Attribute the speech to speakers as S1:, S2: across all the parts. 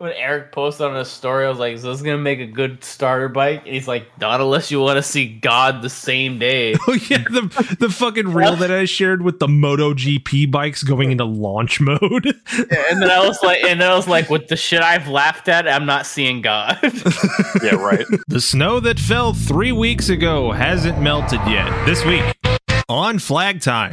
S1: when Eric posted on his story, I was like, "So this is gonna make a good starter bike," and he's like, "Not unless you want to see God the same day."
S2: Oh yeah, the fucking reel that I shared with the MotoGP bikes going into launch mode.
S1: And then I was like, with the shit I've laughed at, I'm not seeing God.
S3: Yeah, right.
S2: The snow that fell 3 weeks ago hasn't melted yet. This week on Flag Time.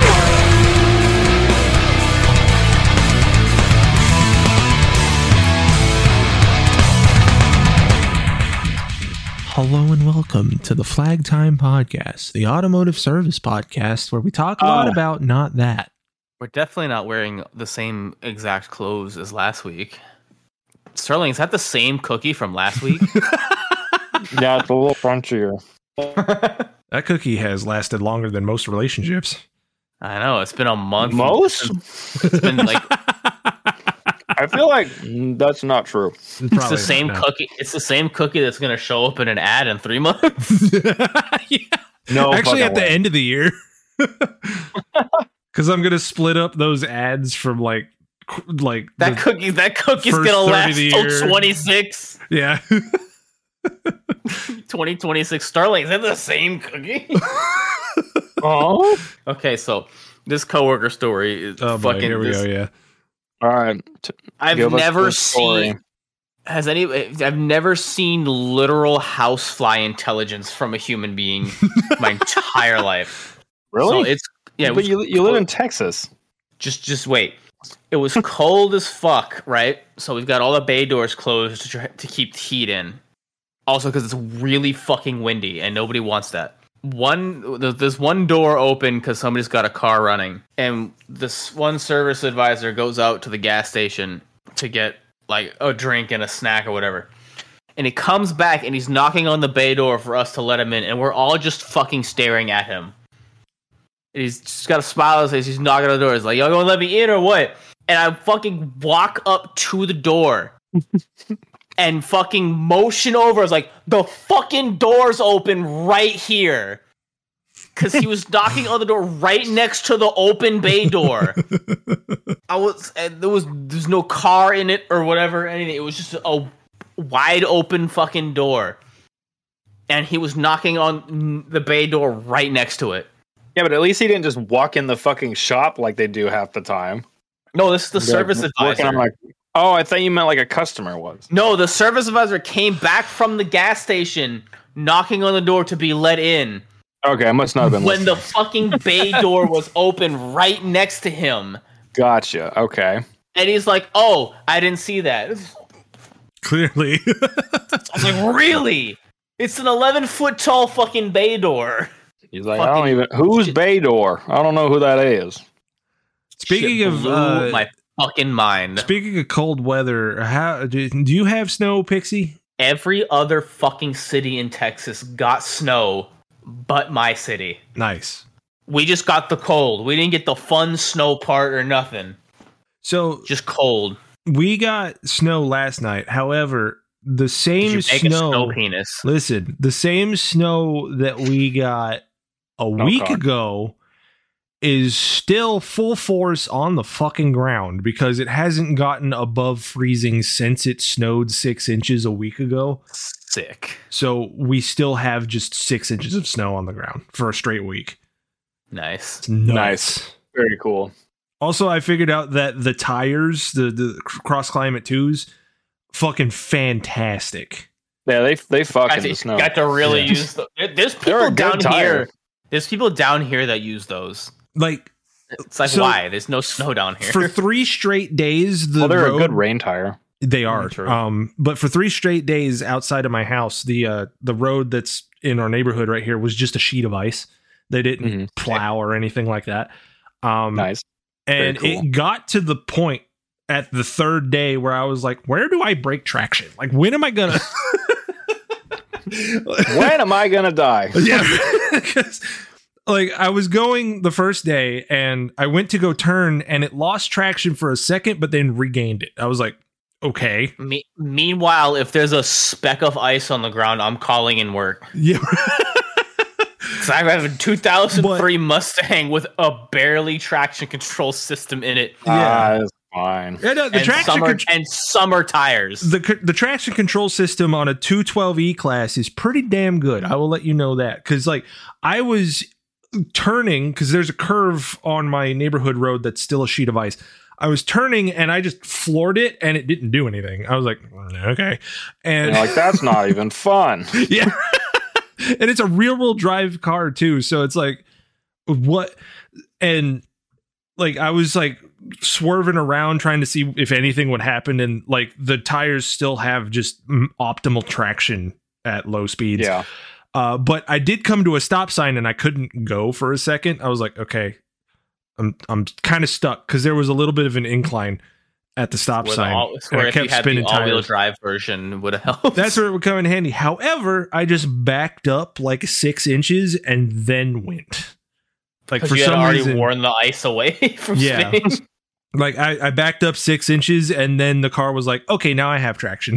S2: Hello and welcome to the Flag Time Podcast, the automotive service podcast where we talk a lot about not that.
S1: We're definitely not wearing the same exact clothes as last week. Sterling, is that the same cookie from last week?
S3: Yeah, it's a little crunchier.
S2: That cookie has lasted longer than most relationships.
S1: I know, it's been a month.
S3: Most?
S1: It's been like...
S3: I feel like that's not true.
S1: It's the same cookie. It's the same cookie that's going to show up in an ad in 3 months.
S2: Yeah.
S3: No,
S2: actually, at the
S3: way.
S2: end of the year, because I'm going to split up those ads from like
S1: that cookie. That cookie's going to last till 26.
S2: Yeah,
S1: 2026. Starling, is that the same cookie?
S3: Oh,
S1: okay. So this coworker story is
S2: boy,
S1: fucking.
S2: Here we go. Yeah.
S3: all right.
S1: I've never seen literal housefly intelligence from a human being my entire life.
S3: Really?
S1: So it's
S3: but you live in Texas.
S1: Just wait. It was cold as fuck, right? So we've got all the bay doors closed to keep the heat in. Also, because it's really fucking windy and nobody wants that. There's one door open because somebody's got a car running, and this one service advisor goes out to the gas station to get like a drink and a snack or whatever, and he comes back and he's knocking on the bay door for us to let him in, and we're all just fucking staring at him. And he's just got a smile on his face. He's knocking on the door. He's like, "Y'all gonna let me in or what?" And I fucking walk up to the door. And fucking motion over. I was like, the fucking door's open right here. Because he was knocking on the door right next to the open bay door. There's no car in it or whatever, anything. It was just a wide open fucking door. And he was knocking on the bay door right next to it.
S3: Yeah, but at least he didn't just walk in the fucking shop like they do half the time.
S1: No, this is the service advisor.
S3: Oh, I thought you meant like a customer was.
S1: No, the service advisor came back from the gas station, knocking on the door to be let in.
S3: Okay, I must not have been
S1: when the fucking bay door was open right next to him.
S3: Gotcha. Okay.
S1: And he's like, "Oh, I didn't see that."
S2: Clearly.
S1: I was like, "Really? It's an 11-foot tall fucking bay door."
S3: He's like, "I don't even who's bay door? I don't know who that is."
S2: Speaking of
S1: my fucking mind.
S2: Speaking of cold weather, how do you have snow, Pixie?
S1: Every other fucking city in Texas got snow, but my city.
S2: Nice.
S1: We just got the cold. We didn't get the fun snow part or nothing.
S2: So
S1: just cold.
S2: We got snow last night. However, the same snow
S1: penis.
S2: Listen, the same snow that we got a week ago is still full force on the fucking ground because it hasn't gotten above freezing since it snowed 6 inches a week ago.
S1: Sick.
S2: So we still have just 6 inches of snow on the ground for a straight week.
S1: Nice.
S3: Nice. Very cool.
S2: Also, I figured out that the tires, the Cross Climate 2s, fucking fantastic.
S3: Yeah, they fucking the snow.
S1: Got to really use them. There's people down here. There's people down here that use those.
S2: Like,
S1: it's like, why? There's no snow down here.
S2: For 3 straight days,
S3: they're a good rain tire.
S2: They are. But for 3 straight days outside of my house, the road that's in our neighborhood right here was just a sheet of ice. They didn't plow or anything like that.
S3: Nice.
S2: And cool. It got to the point at the 3rd day where I was like, where do I break traction? Like, when am I gonna
S3: when am I gonna die?
S2: Yeah. Like, I was going the first day and I went to go turn and it lost traction for a second, but then regained it. I was like, okay.
S1: Meanwhile, if there's a speck of ice on the ground, I'm calling in work.
S2: Yeah.
S1: So I have a 2003 Mustang with a barely traction control system in it.
S2: Yeah.
S3: fine.
S2: Yeah, no,
S1: and summer tires.
S2: The traction control system on a 212 E-Class is pretty damn good. I will let you know that, because like I was turning, because there's a curve on my neighborhood road that's still a sheet of ice. I was turning and I just floored it and it didn't do anything. I was like, okay. And
S3: like, that's not even fun.
S2: Yeah. And it's a real drive car too. So it's like, what? And like, I was like swerving around trying to see if anything would happen. And like the tires still have just optimal traction at low speeds.
S3: Yeah.
S2: But I did come to a stop sign and I couldn't go for a second. I was like, okay, I'm kind of stuck, because there was a little bit of an incline at the stop sign.
S1: Where if you had the all-wheel drive version would have helped.
S2: That's where it would come in handy. However, I just backed up like 6 inches and then went. Like for some reason,
S1: worn the ice away from spinning.
S2: Like I backed up 6 inches and then the car was like, okay, now I have traction.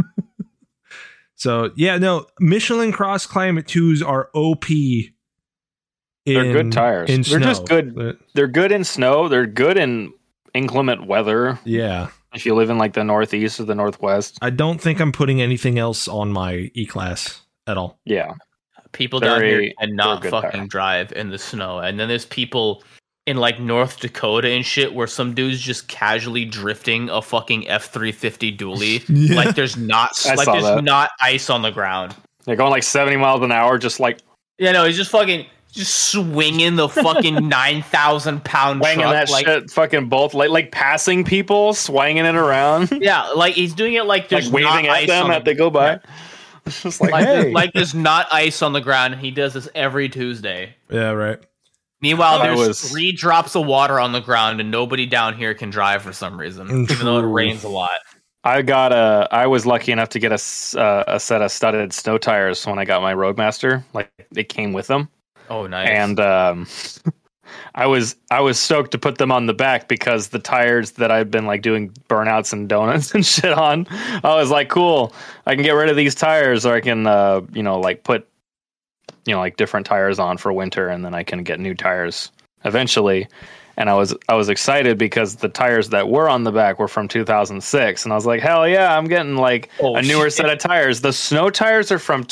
S2: So yeah, no, Michelin Cross Climate 2s are OP.
S3: They're good tires. They're just good. They're good in snow. They're good in inclement weather.
S2: Yeah.
S3: If you live in like the Northeast or the Northwest.
S2: I don't think I'm putting anything else on my E-Class at all.
S3: Yeah.
S1: People down here cannot fucking drive in the snow. And then there's people in like North Dakota and shit where some dude's just casually drifting a fucking F-350 dually. Yeah. Like there's not not ice on the ground.
S3: They're going like 70 miles an hour, just like...
S1: Yeah, no, he's just fucking... Just swinging the fucking 9,000 pound
S3: swinging
S1: truck,
S3: that shit, fucking both like passing people, swinging it around.
S1: Yeah, like he's doing it like there's
S3: like waving at them as they go by. Yeah. It's just like hey.
S1: Like there's not ice on the ground. He does this every Tuesday.
S2: Yeah, right.
S1: Meanwhile, there's 3 drops of water on the ground, and nobody down here can drive for some reason, even though it rains a lot.
S3: I was lucky enough to get a set of studded snow tires when I got my Roadmaster. Like they came with them.
S1: Oh, nice.
S3: And I was stoked to put them on the back, because the tires that I've been like doing burnouts and donuts and shit on, I was like, cool, I can get rid of these tires, or I can like put like different tires on for winter, and then I can get new tires eventually. And I was excited because the tires that were on the back were from 2006, and I was like, hell yeah, I'm getting like a newer set of tires. The snow tires are from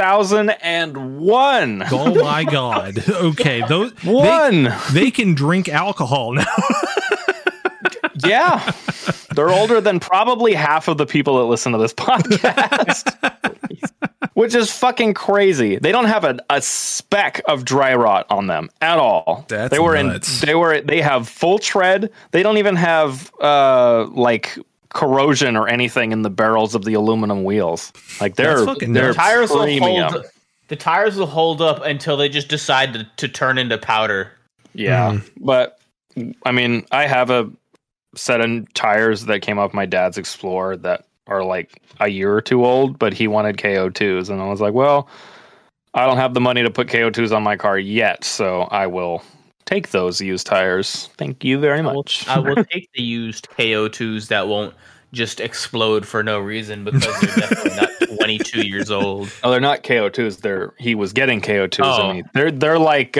S3: 2001.
S2: Oh my god. Okay, those they can drink alcohol now.
S3: Yeah, they're older than probably half of the people that listen to this podcast. Which is fucking crazy. They don't have a speck of dry rot on them at all.
S2: That's nuts.
S3: They have full tread. They don't even have like corrosion or anything in the barrels of the aluminum wheels. Like they're
S1: tires premium. The tires will hold up until they just decide to turn into powder.
S3: Yeah, but I mean, I have a set of tires that came off my dad's Explorer that are like a year or two old, but he wanted KO2s, and I was like, well, I don't have the money to put KO2s on my car yet, so I will take those used tires. Thank you very much.
S1: I will take the used KO2s that won't just explode for no reason, because they're definitely not 22 years old.
S3: Oh, they're not KO2s. He was getting KO2s. Oh. I mean, they're like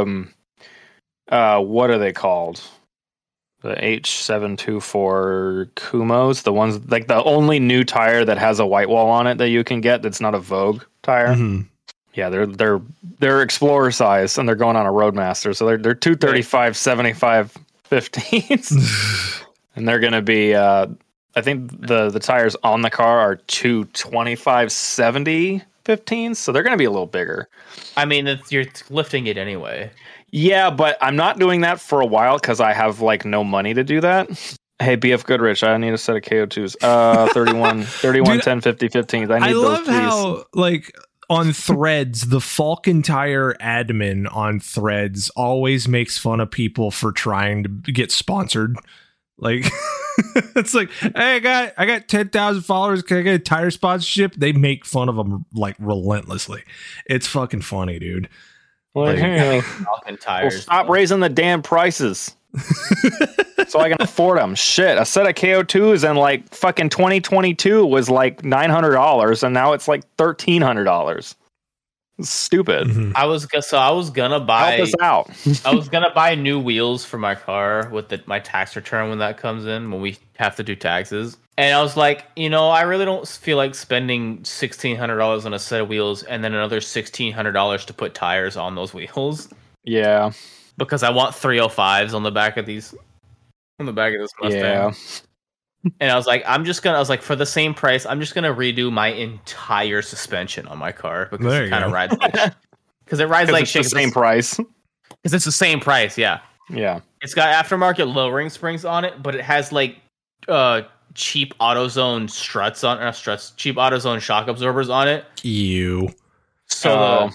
S3: what are they called? The H724 Kumos, the ones like the only new tire that has a white wall on it that you can get. That's not a Vogue tire. Mm-hmm. Yeah, they're Explorer size, and they're going on a Roadmaster, so they're 235 75 15s, and they're going to be. I think the tires on the car are 225 70 15s, so they're going to be a little bigger.
S1: I mean, you're lifting it anyway.
S3: Yeah, but I'm not doing that for a while because I have like no money to do that. Hey, BF Goodrich, I need a set of KO2s. 31, Dude, 10, 50, 15s. I need those,
S2: love
S3: please.
S2: How, like, on Threads, the Falcon Tire admin on Threads always makes fun of people for trying to get sponsored. Like, it's like, hey, I got 10,000 followers. Can I get a tire sponsorship? They make fun of them like relentlessly. It's fucking funny, dude.
S3: Like, hey, well, stop raising the damn prices so I can afford them. Shit, a set of KO2s in like fucking 2022 was like $900, and now it's like $1,300. Stupid.
S2: Mhm.
S1: I was gonna buy.
S3: Help us out.
S1: I was gonna buy new wheels for my car with my tax return when that comes in, when we have to do taxes. And I was like, I really don't feel like spending $1,600 on a set of wheels and then another $1,600 to put tires on those wheels.
S3: Yeah.
S1: Because I want 305s on the back of this Mustang.
S3: Yeah.
S1: And I was like, for the same price, I'm just gonna redo my entire suspension on my car because
S2: There
S1: it
S2: you
S1: kind of
S2: go.
S1: rides because it rides like
S3: It's the
S1: shit.
S3: same price.
S1: Because it's the same price, yeah.
S3: Yeah.
S1: It's got aftermarket lowering springs on it, but it has like cheap AutoZone cheap AutoZone shock absorbers on it.
S2: Ew.
S1: So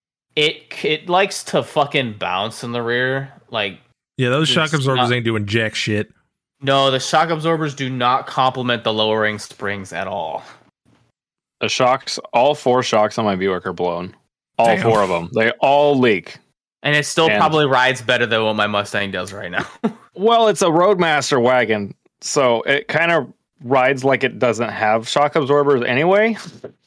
S1: it likes to fucking bounce in the rear. Like,
S2: Yeah, those shock
S1: It's
S2: absorbers
S1: not-
S2: ain't doing jack shit.
S1: no, the shock absorbers do not complement the lowering springs at all.
S3: The shocks, all 4 shocks on my Buick are blown. All
S2: Damn.
S3: 4 of them. They all leak.
S1: And it still
S3: And-
S1: probably rides better than what my Mustang does right now.
S3: Well, it's a Roadmaster wagon, so it kind of rides like it doesn't have shock absorbers anyway.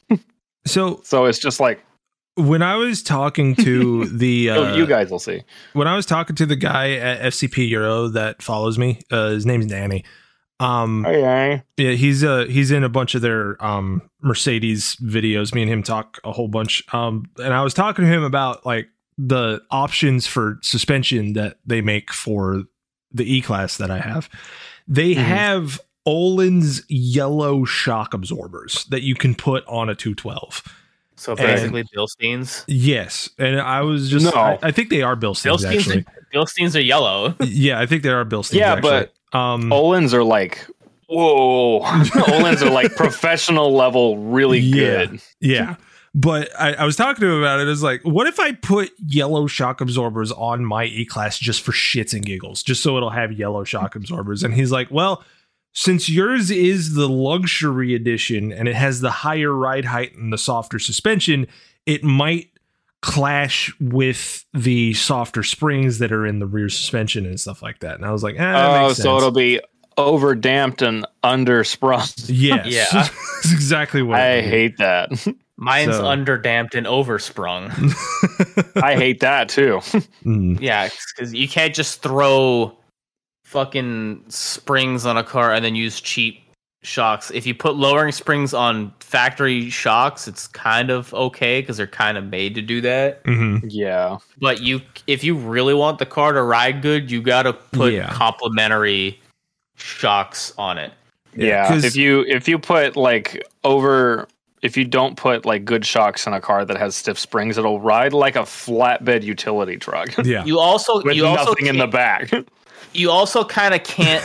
S2: So
S3: So it's just like,
S2: when I was talking to the
S3: you guys will see.
S2: when I was talking to the guy at FCP Euro that follows me, his name's Danny.
S3: Okay.
S2: Yeah, he's in a bunch of their Mercedes videos. Me and him talk a whole bunch. And I was talking to him about like the options for suspension that they make for the E-Class that I have. They have Olin's yellow shock absorbers that you can put on a 212.
S1: So basically, Bilsteins.
S2: Yes, and I was just
S3: No.
S2: I think they are Bilsteins actually.
S1: Bilsteins are yellow.
S2: Yeah, I think they are Bilsteins.
S3: Yeah,
S2: actually.
S3: but
S1: Mm.
S3: Olin's are like, whoa. Olin's are like professional level, really
S2: Yeah.
S3: good.
S2: Yeah. But I was talking to him about it. It's like, what if I put yellow shock absorbers on my E-Class just for shits and giggles, just so it'll have yellow shock absorbers? And he's like, well, since yours is the luxury edition and it has the higher ride height and the softer suspension, it might clash with the softer springs that are in the rear suspension and stuff like that. And I was like, that
S3: Oh,
S2: makes
S3: so
S2: sense.
S3: it'll be over damped and undersprung.
S2: Yes.
S1: Yeah.
S2: That's exactly what
S3: I
S2: it is.
S3: hate that.
S1: Mine's
S2: So-
S1: underdamped and oversprung.
S3: I hate that too.
S2: Mm.
S1: Yeah, because you can't just throw fucking springs on a car and then use cheap shocks. If you put lowering springs on factory shocks, it's kind of okay because they're kind of made to do that.
S2: Mhm.
S3: Yeah.
S1: But if you really want the car to ride good, you got to put
S2: Yeah.
S1: complementary shocks on it.
S3: Yeah.
S2: 'cause-
S3: If you put like if you don't put like good shocks in a car that has stiff springs, it'll ride like a flatbed utility truck.
S2: Yeah.
S1: You also
S3: With nothing in the back.
S1: you also kind of can't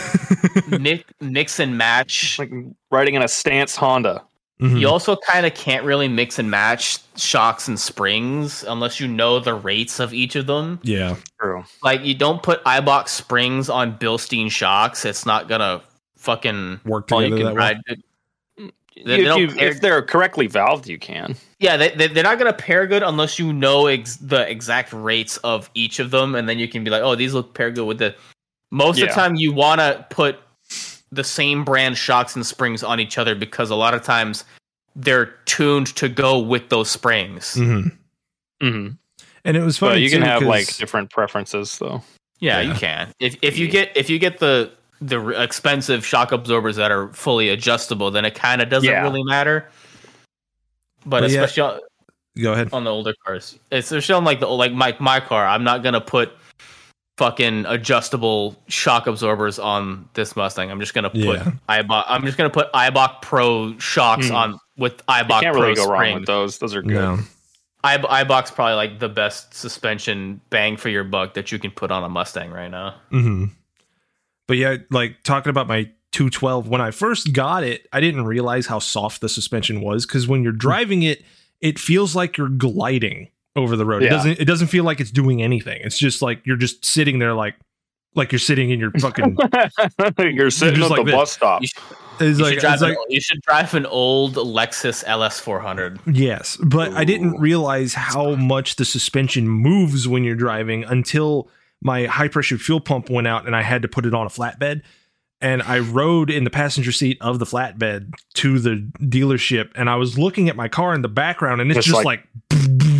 S1: mix and match.
S3: Like riding in a stance Honda.
S2: Mhm.
S1: You also kind of can't really mix and match shocks and springs unless you know the rates of each of them.
S2: Yeah.
S3: True.
S1: Like, you don't put Eibach springs on Bilstein shocks. It's not gonna fucking
S2: Work
S1: well, you
S2: together
S1: can
S2: that way.
S1: ride it. They don't pair-
S3: If they're correctly valved, you can.
S1: Yeah, they're not gonna pair good unless you know the exact rates of each of them, and then you can be like, oh, these look pair good with the. Most of
S3: Yeah.
S1: the time, you want to put the same brand shocks and springs on each other because a lot of times they're tuned to go with those springs.
S2: Mhm.
S3: Mm-hmm.
S2: And it was funny.
S3: But you can
S2: too,
S3: have
S2: 'cause-
S3: like different preferences, though.
S1: Yeah,
S2: Yeah.
S1: you can. If you get the expensive shock absorbers that are fully adjustable, then it kind of doesn't
S3: Yeah.
S1: really matter. But
S2: But yeah.
S1: especially
S2: Go ahead.
S1: on the older cars, especially on like my car, I'm not gonna put fucking adjustable shock absorbers on this Mustang. I'm just gonna put
S2: Yeah.
S1: Eibach Pro shocks on with
S3: You
S1: Eibach
S3: can't
S1: Pro
S3: really go wrong
S1: springs.
S3: with those. Those are good.
S2: No.
S1: Eibach's probably like the best suspension bang for your buck that you can put on a Mustang right now.
S2: Mm-hmm. But yeah, like talking about my 212, when I first got it, I didn't realize how soft the suspension was because when you're driving it, it feels like you're gliding over the road.
S3: Yeah.
S2: It doesn't feel like it's doing anything. It's just like you're just sitting there like you're sitting in your fucking
S3: You're sitting
S2: just
S3: at
S2: like
S3: the
S2: this.
S3: bus stop.
S2: it's like,
S1: You should drive an old Lexus LS400.
S2: yes, but I didn't
S3: Ooh.
S2: realize how much the suspension moves when you're driving until my high pressure fuel pump went out and I had to put it on a flatbed. And I rode in the passenger seat of the flatbed to the dealership and I was looking at my car in the background and it's
S3: Just
S2: just
S3: like-
S2: like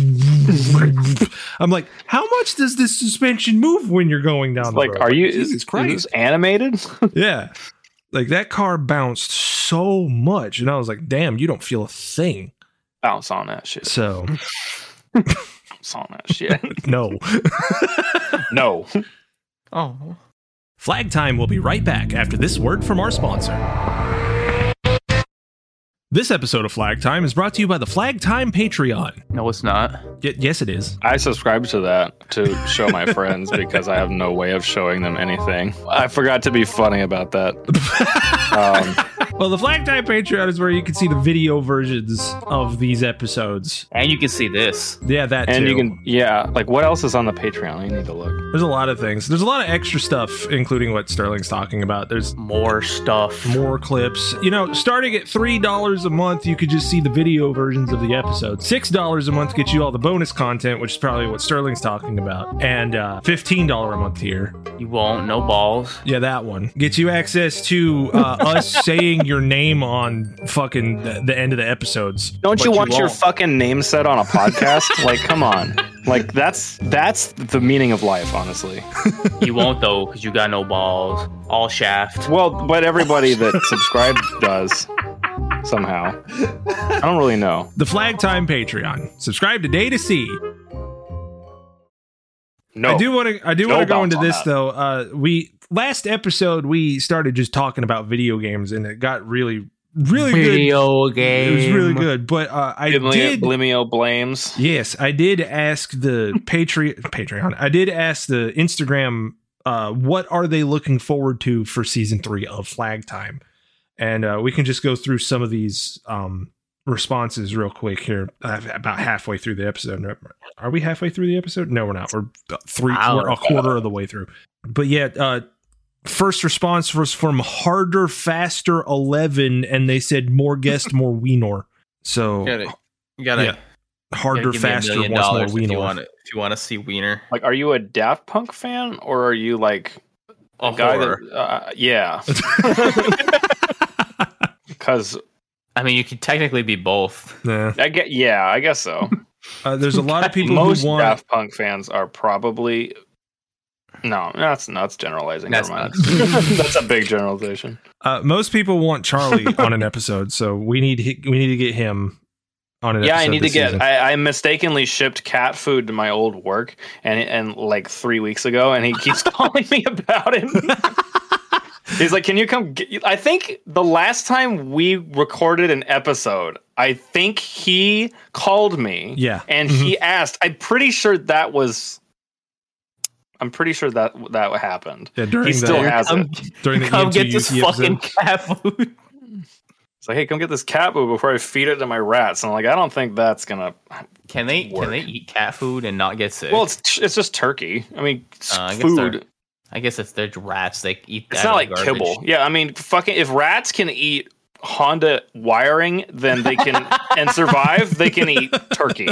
S2: I'm like, how much does this suspension move when you're going down the road?
S3: Are you
S2: Jesus Christ?
S3: Is this animated?
S2: Yeah. Like that car bounced so much. And I was like, damn, you don't feel a thing.
S3: Bounce on that shit.
S2: So
S3: Bounce on that shit.
S2: no.
S3: No.
S1: Oh.
S2: Flag Time will be right back after this word from our sponsor. This episode of Flag Time is brought to you by the Flag Time Patreon.
S1: No, it's not.
S2: Yes, it is.
S3: I subscribe to that to show my friends because I have no way of showing them anything. I forgot to be funny about that.
S2: Well, the Flag Time Patreon is where you can see the video versions of these episodes.
S1: And you can see this.
S2: Yeah, that
S3: And
S2: too.
S3: you can, like what else is on the Patreon? I need to look.
S2: There's a lot of things. There's a lot of extra stuff, including what Sterling's talking about. There's
S1: More stuff.
S2: more clips. You know, starting at $3 a month, you could just see the video versions of the episodes. $6 a month gets you all the bonus content, which is probably what Sterling's talking about. And $15 a month tier.
S1: You won't. No balls.
S2: Yeah, that one. Gets you access to us saying your name on fucking the end of the episodes.
S3: Don't you
S1: But you
S3: want your
S1: won't.
S3: fucking name said on a podcast? Like, come on. Like that's the meaning of life, honestly.
S1: You won't, though, because you got no balls. All shaft.
S3: Well, but everybody that subscribed does somehow. I don't really know.
S2: The Flag Time Patreon. Subscribe today to see.
S3: No,
S2: I do want to
S3: No
S2: go into
S3: bounce on
S2: this
S3: that.
S2: though. Last episode we started just talking about video games, and it got really good.
S1: Video game.
S2: It was really good, but I did.
S3: Blimio blames.
S2: Yes, I did ask the Patreon. I did ask the Instagram. What are they looking forward to for season 3 of Flag Time? And we can just go through some of these responses real quick here. About halfway through the episode. Are we halfway through the episode? No, we're not. We're a quarter of the way through. But yeah, first response was from Harder Faster 11, and they said more guest, more Weenor. So
S1: You gotta
S2: Harder
S1: give me $1
S2: Faster
S1: million
S2: wants more
S1: if you
S2: Weenor.
S1: want it. If you want to see Wiener.
S3: Like, are you a Daft Punk fan or are you like
S1: A
S3: guy
S1: horror.
S3: that? Yeah. Because
S1: I mean, you could technically be both.
S2: Nah.
S3: I guess so.
S2: There's a lot of people
S3: Most
S2: who want.
S3: Daft Punk fans are probably. No, that's generalizing.
S1: That's
S3: Never mind. That's a big generalization.
S2: Most people want Charlie on an episode, so we need to get him on an episode.
S3: Yeah, I need to
S2: this
S3: get.
S2: season.
S3: I mistakenly shipped cat food to my old work, and like 3 weeks ago, and he keeps calling me about it. He's like, "Can you come?" I think the last time we recorded an episode, I think he called me.
S2: Yeah.
S3: and he asked. I'm pretty sure that happened.
S2: Yeah, during
S3: He still
S2: the
S3: has it.
S2: during the
S1: Come
S2: EMT
S1: get this
S2: UC
S1: fucking
S2: episode.
S1: cat food.
S3: It's like, hey, come get this cat food before I feed it to my rats. And I'm like, I don't think that's gonna.
S1: Can they
S3: Work.
S1: eat cat food and not get sick?
S3: Well, it's just turkey. I mean, it's
S1: I guess
S3: food.
S1: I guess it's their rats. They eat that.
S3: It's not like kibble. Yeah, I mean, fucking, if rats can eat Honda wiring, then they can and survive. They can eat turkey.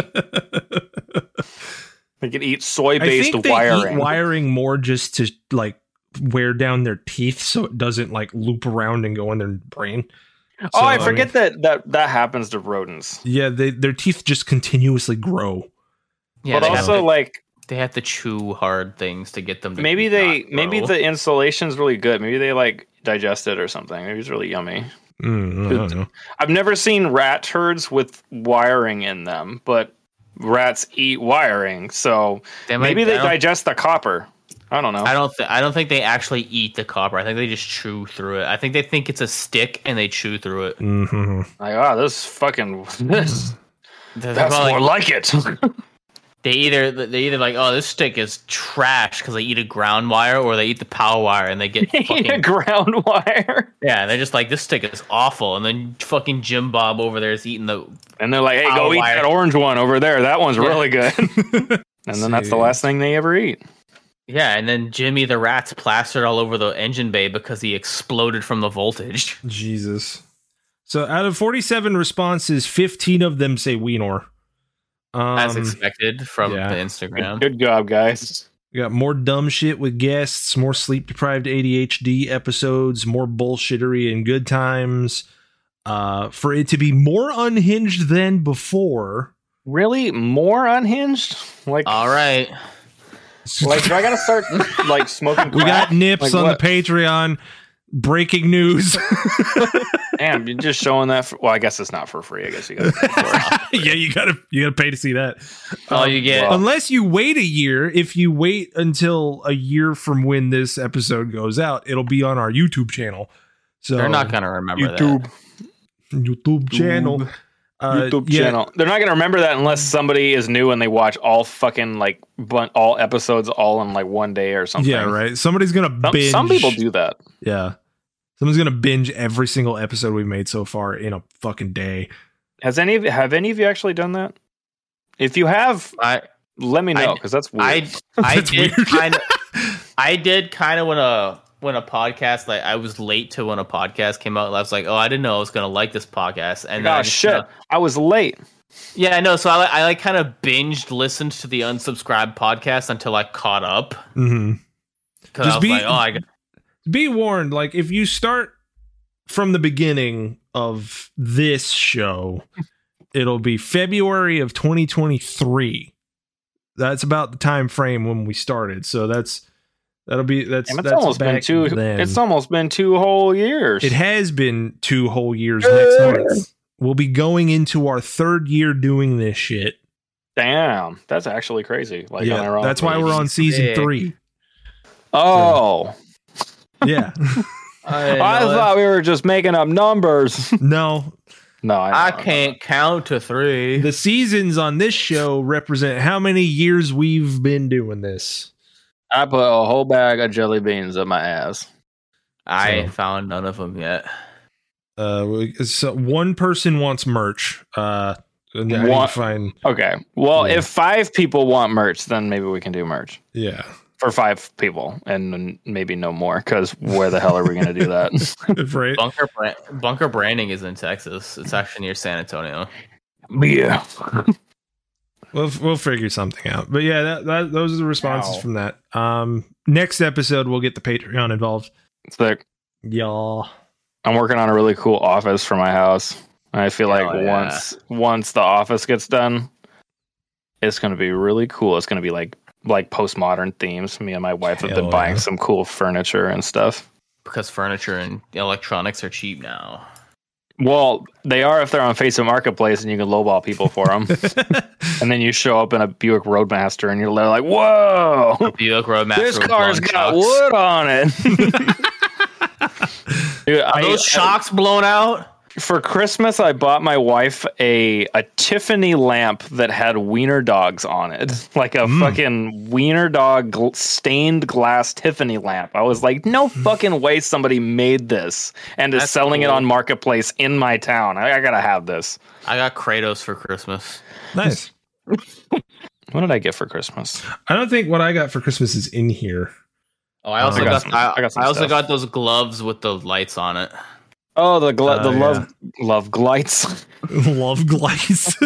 S3: They can eat
S2: I
S3: soy-based
S2: think they
S3: wiring.
S2: eat wiring more just to like wear down their teeth so it doesn't like loop around and go in their brain.
S3: Oh,
S2: So,
S3: I forget
S2: mean,
S3: that happens to rodents.
S2: Yeah, their teeth just continuously grow.
S1: Yeah,
S3: But
S1: they
S3: also,
S1: have to,
S3: like,
S1: they have to chew hard things to get them to
S3: maybe
S1: not grow.
S3: the insulation's really good. Maybe they like digest it or something. Maybe it's really yummy.
S2: I don't know.
S3: I've never seen rat turds with wiring in them, but rats eat wiring, so maybe they digest the copper. I don't know.
S1: I don't think they actually eat the copper. I think they just chew through it. I think they think it's a stick and they chew through it.
S2: Mm-hmm.
S3: Like, this fucking that's
S1: probably
S3: more like it.
S1: They either like, oh, this stick is trash because they eat a ground wire, or they eat the power wire and they get
S3: Eat a
S1: fucking
S3: ground wire,
S1: yeah. They're just like, this stick is awful, and then fucking Jim Bob over there is eating the
S3: and they're like, "Hey,
S1: Power
S3: go eat
S1: wire.
S3: that orange one over there. That one's really good." And then that's the last thing they ever eat.
S1: yeah. And then Jimmy the rat's plastered all over the engine bay because he exploded from the voltage.
S2: Jesus. So out of 47 responses, 15 of them say Weenor.
S1: As expected from
S2: yeah.
S1: the Instagram.
S3: Good job, guys.
S2: We got more dumb shit with guests, more sleep deprived ADHD episodes, more bullshittery and good times. For it to be more unhinged than before,
S3: Really? More Unhinged? Like,
S1: All right.
S3: like, do I gotta start like smoking crack?
S2: We got nips
S3: Like,
S2: on
S3: what?
S2: the Patreon. Breaking news.
S3: Damn, you're just showing that. Well, I guess it's not for free. I guess you got.
S2: Yeah, you gotta pay to see that.
S1: All you get.
S3: well-
S2: Unless you wait a year. If you wait until a year from when this episode goes out, it'll be on our YouTube channel. So
S1: They're not gonna remember
S3: YouTube.
S2: YouTube channel.
S3: YouTube
S2: yeah,
S3: channel. They're not gonna remember that unless somebody is new and they watch all fucking like all episodes all in like one day or something.
S2: Yeah, right. Somebody's gonna binge.
S3: Some people do that.
S2: Yeah. Someone's gonna binge every single episode we've made so far in a fucking day.
S3: Have any of you actually done that? If you have, let me know because that's weird.
S1: I
S2: That's
S1: did
S2: weird.
S1: kind of. I did kind of when a podcast, like I was late to when a podcast came out. I was like, oh, I didn't know I was gonna like this podcast. And then I
S3: Oh
S1: just
S3: shit! I was late.
S1: Yeah, I know. So I like kind of binged listened to the unsubscribed podcast until I caught up.
S2: Mm-hmm.
S1: Because I was like, oh, I got.
S2: Be warned, like if you start from the beginning of this show, it'll be February of 2023. That's about the time frame when we started. So that's
S3: Almost been
S2: back
S3: two.
S2: then.
S3: It's almost been 2 whole years.
S2: It has been 2 whole years next month. We'll be going into our 3rd year doing this shit.
S3: Damn, that's actually crazy. Like,
S2: Yeah, that's why we're on season 3.
S3: Oh,
S2: Yeah.
S3: I thought we were just making up numbers.
S2: No,
S3: No,
S1: I can't count to 3.
S2: the seasons on this show represent how many years we've been doing this.
S3: I put a whole bag of jelly beans up my ass.
S1: I
S2: So-
S1: ain't found none of them yet.
S2: So one person wants merch. And I need to
S3: What?
S2: find.
S3: Okay. Well,
S2: Yeah.
S3: if 5 people want merch, then maybe we can do merch
S2: Yeah.
S3: for 5 people, and maybe no more. Because where the hell are we going to do that?
S2: Right.
S1: Bunker Branding is in Texas. It's actually near San Antonio.
S3: Yeah.
S2: We'll figure something out. But yeah, those are the responses from that. Next episode we'll get the Patreon involved.
S3: Sick.
S2: Y'all.
S3: I'm working on a really cool office for my house. And I feel like
S1: Hell yeah.
S3: once the office gets done, it's going to be really cool. It's going to be like postmodern themes. Me and my wife have been
S2: Hell
S3: buying
S2: yeah.
S3: some cool furniture and stuff.
S1: Because furniture and electronics are cheap now.
S3: Well, they are if they're on Facebook Marketplace and you can lowball people for them. And then you show up in a Buick Roadmaster and you're like, whoa,
S1: Buick Roadmaster.
S3: this
S1: with
S3: car's
S1: blown
S3: got
S1: shocks.
S3: wood on it. Dude,
S1: Are those shocks blown out?
S3: For Christmas, I bought my wife a Tiffany lamp that had wiener dogs on it. Like a fucking wiener dog stained glass Tiffany lamp. I was like, no fucking way somebody made this and is
S1: That's
S3: selling it
S1: cool.
S3: on Marketplace in my town. I gotta have this.
S1: I got Kratos for Christmas.
S2: Nice.
S3: What did I get for Christmas?
S2: I don't think what I got for Christmas is in here.
S1: Oh, I also
S3: I got
S1: got
S3: some
S1: I also
S3: stuff.
S1: got those gloves with the lights on it.
S3: Oh, the
S2: yeah.
S3: love glights.
S2: Love Glice.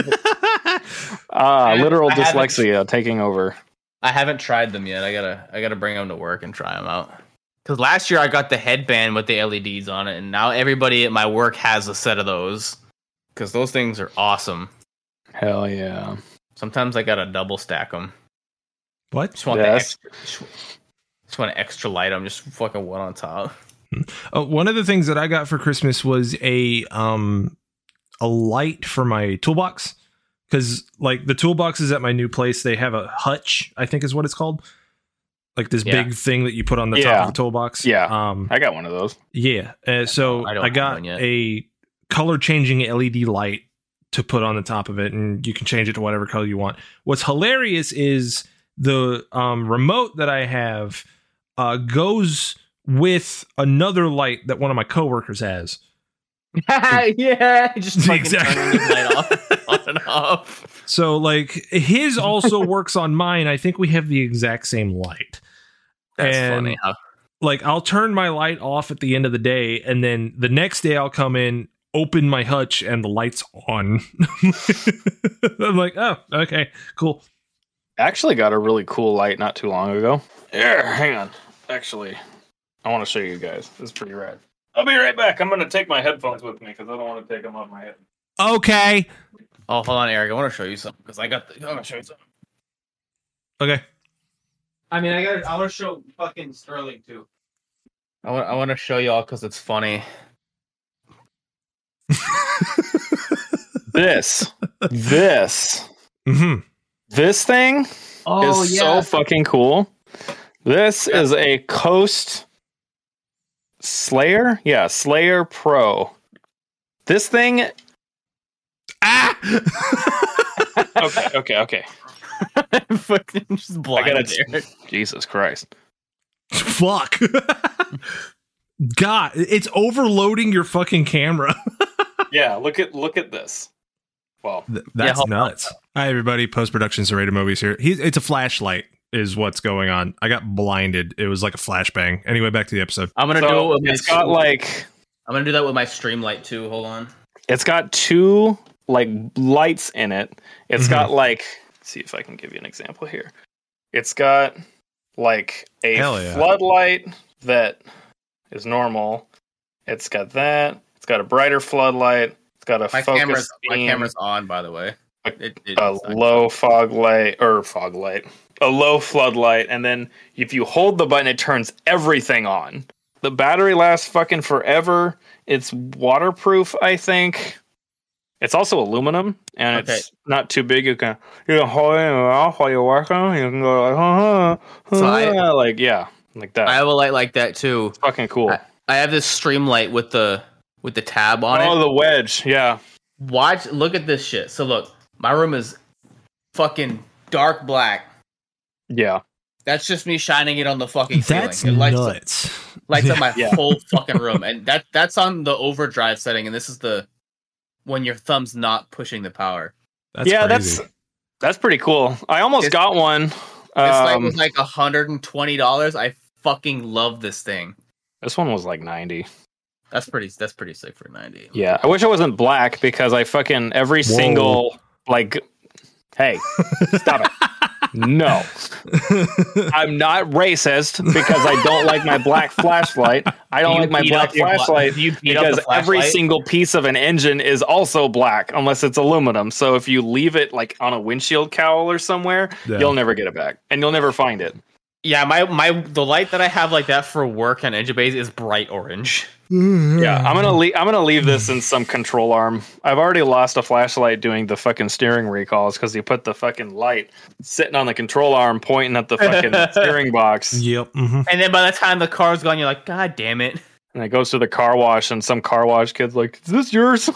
S3: Literal
S1: I haven't-
S3: dyslexia taking over.
S1: I haven't tried them yet. I gotta bring them to work and try them out. Because last year I got the headband with the LEDs on it, and now everybody at my work has a set of those. Because those things are awesome.
S3: Hell yeah.
S1: Sometimes I gotta double stack them.
S2: What?
S1: Just want
S3: Yes.
S1: just want an extra light. I'm just fucking one on top.
S2: One of the things that I got for Christmas was a light for my toolbox, because like the toolboxes at my new place, they have a hutch, I think is what it's called, like this
S1: Yeah.
S2: big thing that you put on the top
S3: Yeah.
S2: of the toolbox.
S3: Yeah. I got one of those.
S2: Yeah. So
S1: I don't
S2: I
S1: have
S2: got
S1: one yet.
S2: a color changing LED light to put on the top of it, and you can change it to whatever color you want. What's hilarious is the remote that I have goes with another light that one of my coworkers has.
S1: Yeah, just fucking
S2: Exactly.
S1: turning the light off and off.
S2: So like his also works on mine. I think we have the exact same light.
S1: That's
S2: And-
S1: funny.
S2: Like I'll turn my light off at the end of the day, and then the next day I'll come in, open my hutch, and the light's on. I'm like, oh, okay, cool.
S3: Actually got a really cool light not too long ago. Here, hang on. Actually, I want to show you guys. This is pretty rad. I'll be right back. I'm going to take my headphones with me because I don't want to take them off my head.
S2: Okay.
S1: Oh, hold on, Eric. I want to show you something because I want to show you something.
S2: Okay.
S1: I mean, I want to show fucking Sterling too. I want to show y'all because it's funny.
S3: This
S2: Mm-hmm.
S3: this thing is so fucking cool. This is a Coast Slayer? Yeah, Slayer Pro. This thing. Okay.
S1: Fucking just blind.
S3: Jesus Christ.
S2: Fuck. God, it's overloading your fucking camera.
S3: Yeah, look at this. Well,
S2: that's nuts. Hi, everybody. Post-production Serrated Movies here. It's a flashlight is what's going on. I got blinded. It was like a flashbang. Anyway, back to the episode.
S1: I'm going to do it with
S3: it's got like...
S1: I'm going to do that with my Streamlight too. Hold on.
S3: It's got two like lights in it. It's got like... Let's see if I can give you an example here. It's got like a floodlight that is normal. It's got that. It's got a brighter floodlight. It's got a focus beam.
S1: My camera's on, by the way.
S3: A low a low floodlight, and then if you hold the button, it turns everything on. The battery lasts fucking forever. It's waterproof, I think. It's also aluminum, and it's not too big. You can hold it off while you're working. You can go like like that.
S1: I have a light like that too.
S3: It's fucking cool.
S1: I have this Streamlight with the tab on it.
S3: Oh, the wedge, yeah.
S1: Look at this shit. So look, my room is fucking dark black.
S3: Yeah.
S1: That's just me shining it on the fucking ceiling.
S2: That's nuts.
S1: Lights up my whole fucking room. And that's on the overdrive setting, and this is when your thumb's not pushing the power.
S2: Crazy.
S3: That's pretty cool. I almost got one.
S1: This light was like $120. I fucking love this thing.
S3: This one was like 90.
S1: That's pretty sick for 90.
S3: Yeah, I wish I wasn't black because I fucking every single like. Hey, stop it! No, I'm not racist because I don't like my black flashlight. I don't like my black flashlight because every single piece of an engine is also black unless it's aluminum. So if you leave it like on a windshield cowl or somewhere, you'll never get it back and you'll never find it.
S1: Yeah, the light that I have like that for work on engine bays is bright orange.
S3: Yeah, I'm gonna leave this in some control arm. I've already lost a flashlight doing the fucking steering recalls because you put the fucking light sitting on the control arm pointing at the fucking steering box.
S2: Yep.
S1: And then by the time the car's gone, you're like, God damn it.
S3: And it goes to the car wash, and some car wash kid's like, "Is this yours?"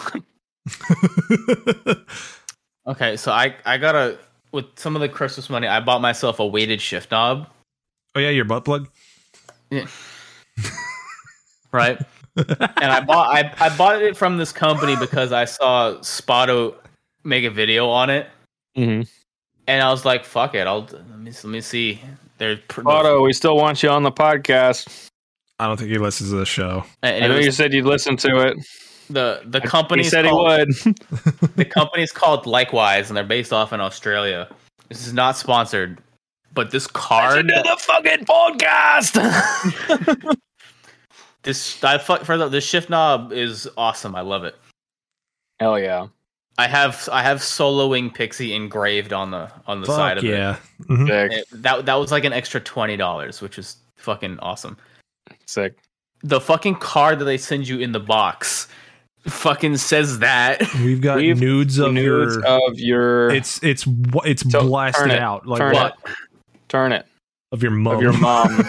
S1: Okay, so I gotta, with some of the Christmas money, I bought myself a weighted shift knob.
S2: Oh yeah, your butt plug.
S1: Yeah. Right. And I bought it from this company because I saw Spotto make a video on it, and I was like, "Fuck it, let me see."
S3: Spotto, we still want you on the podcast.
S2: I don't think he listens to the show.
S3: And I know you said you'd listen to it.
S1: The company
S3: said he would.
S1: The company's called Likewise, and they're based off in Australia. This is not sponsored, but this card.
S3: Listen to the fucking podcast.
S1: This shift knob is awesome. I love it.
S3: Hell yeah!
S1: I have Soloing Pixie engraved on the side of it.
S2: Yeah,
S1: that was like an extra $20, which is fucking awesome.
S3: Sick.
S1: The fucking card that they send you in the box fucking says that.
S2: We've got nudes of your. It's blasted out like what?
S3: Turn it
S2: of your mom.
S3: Of your mom.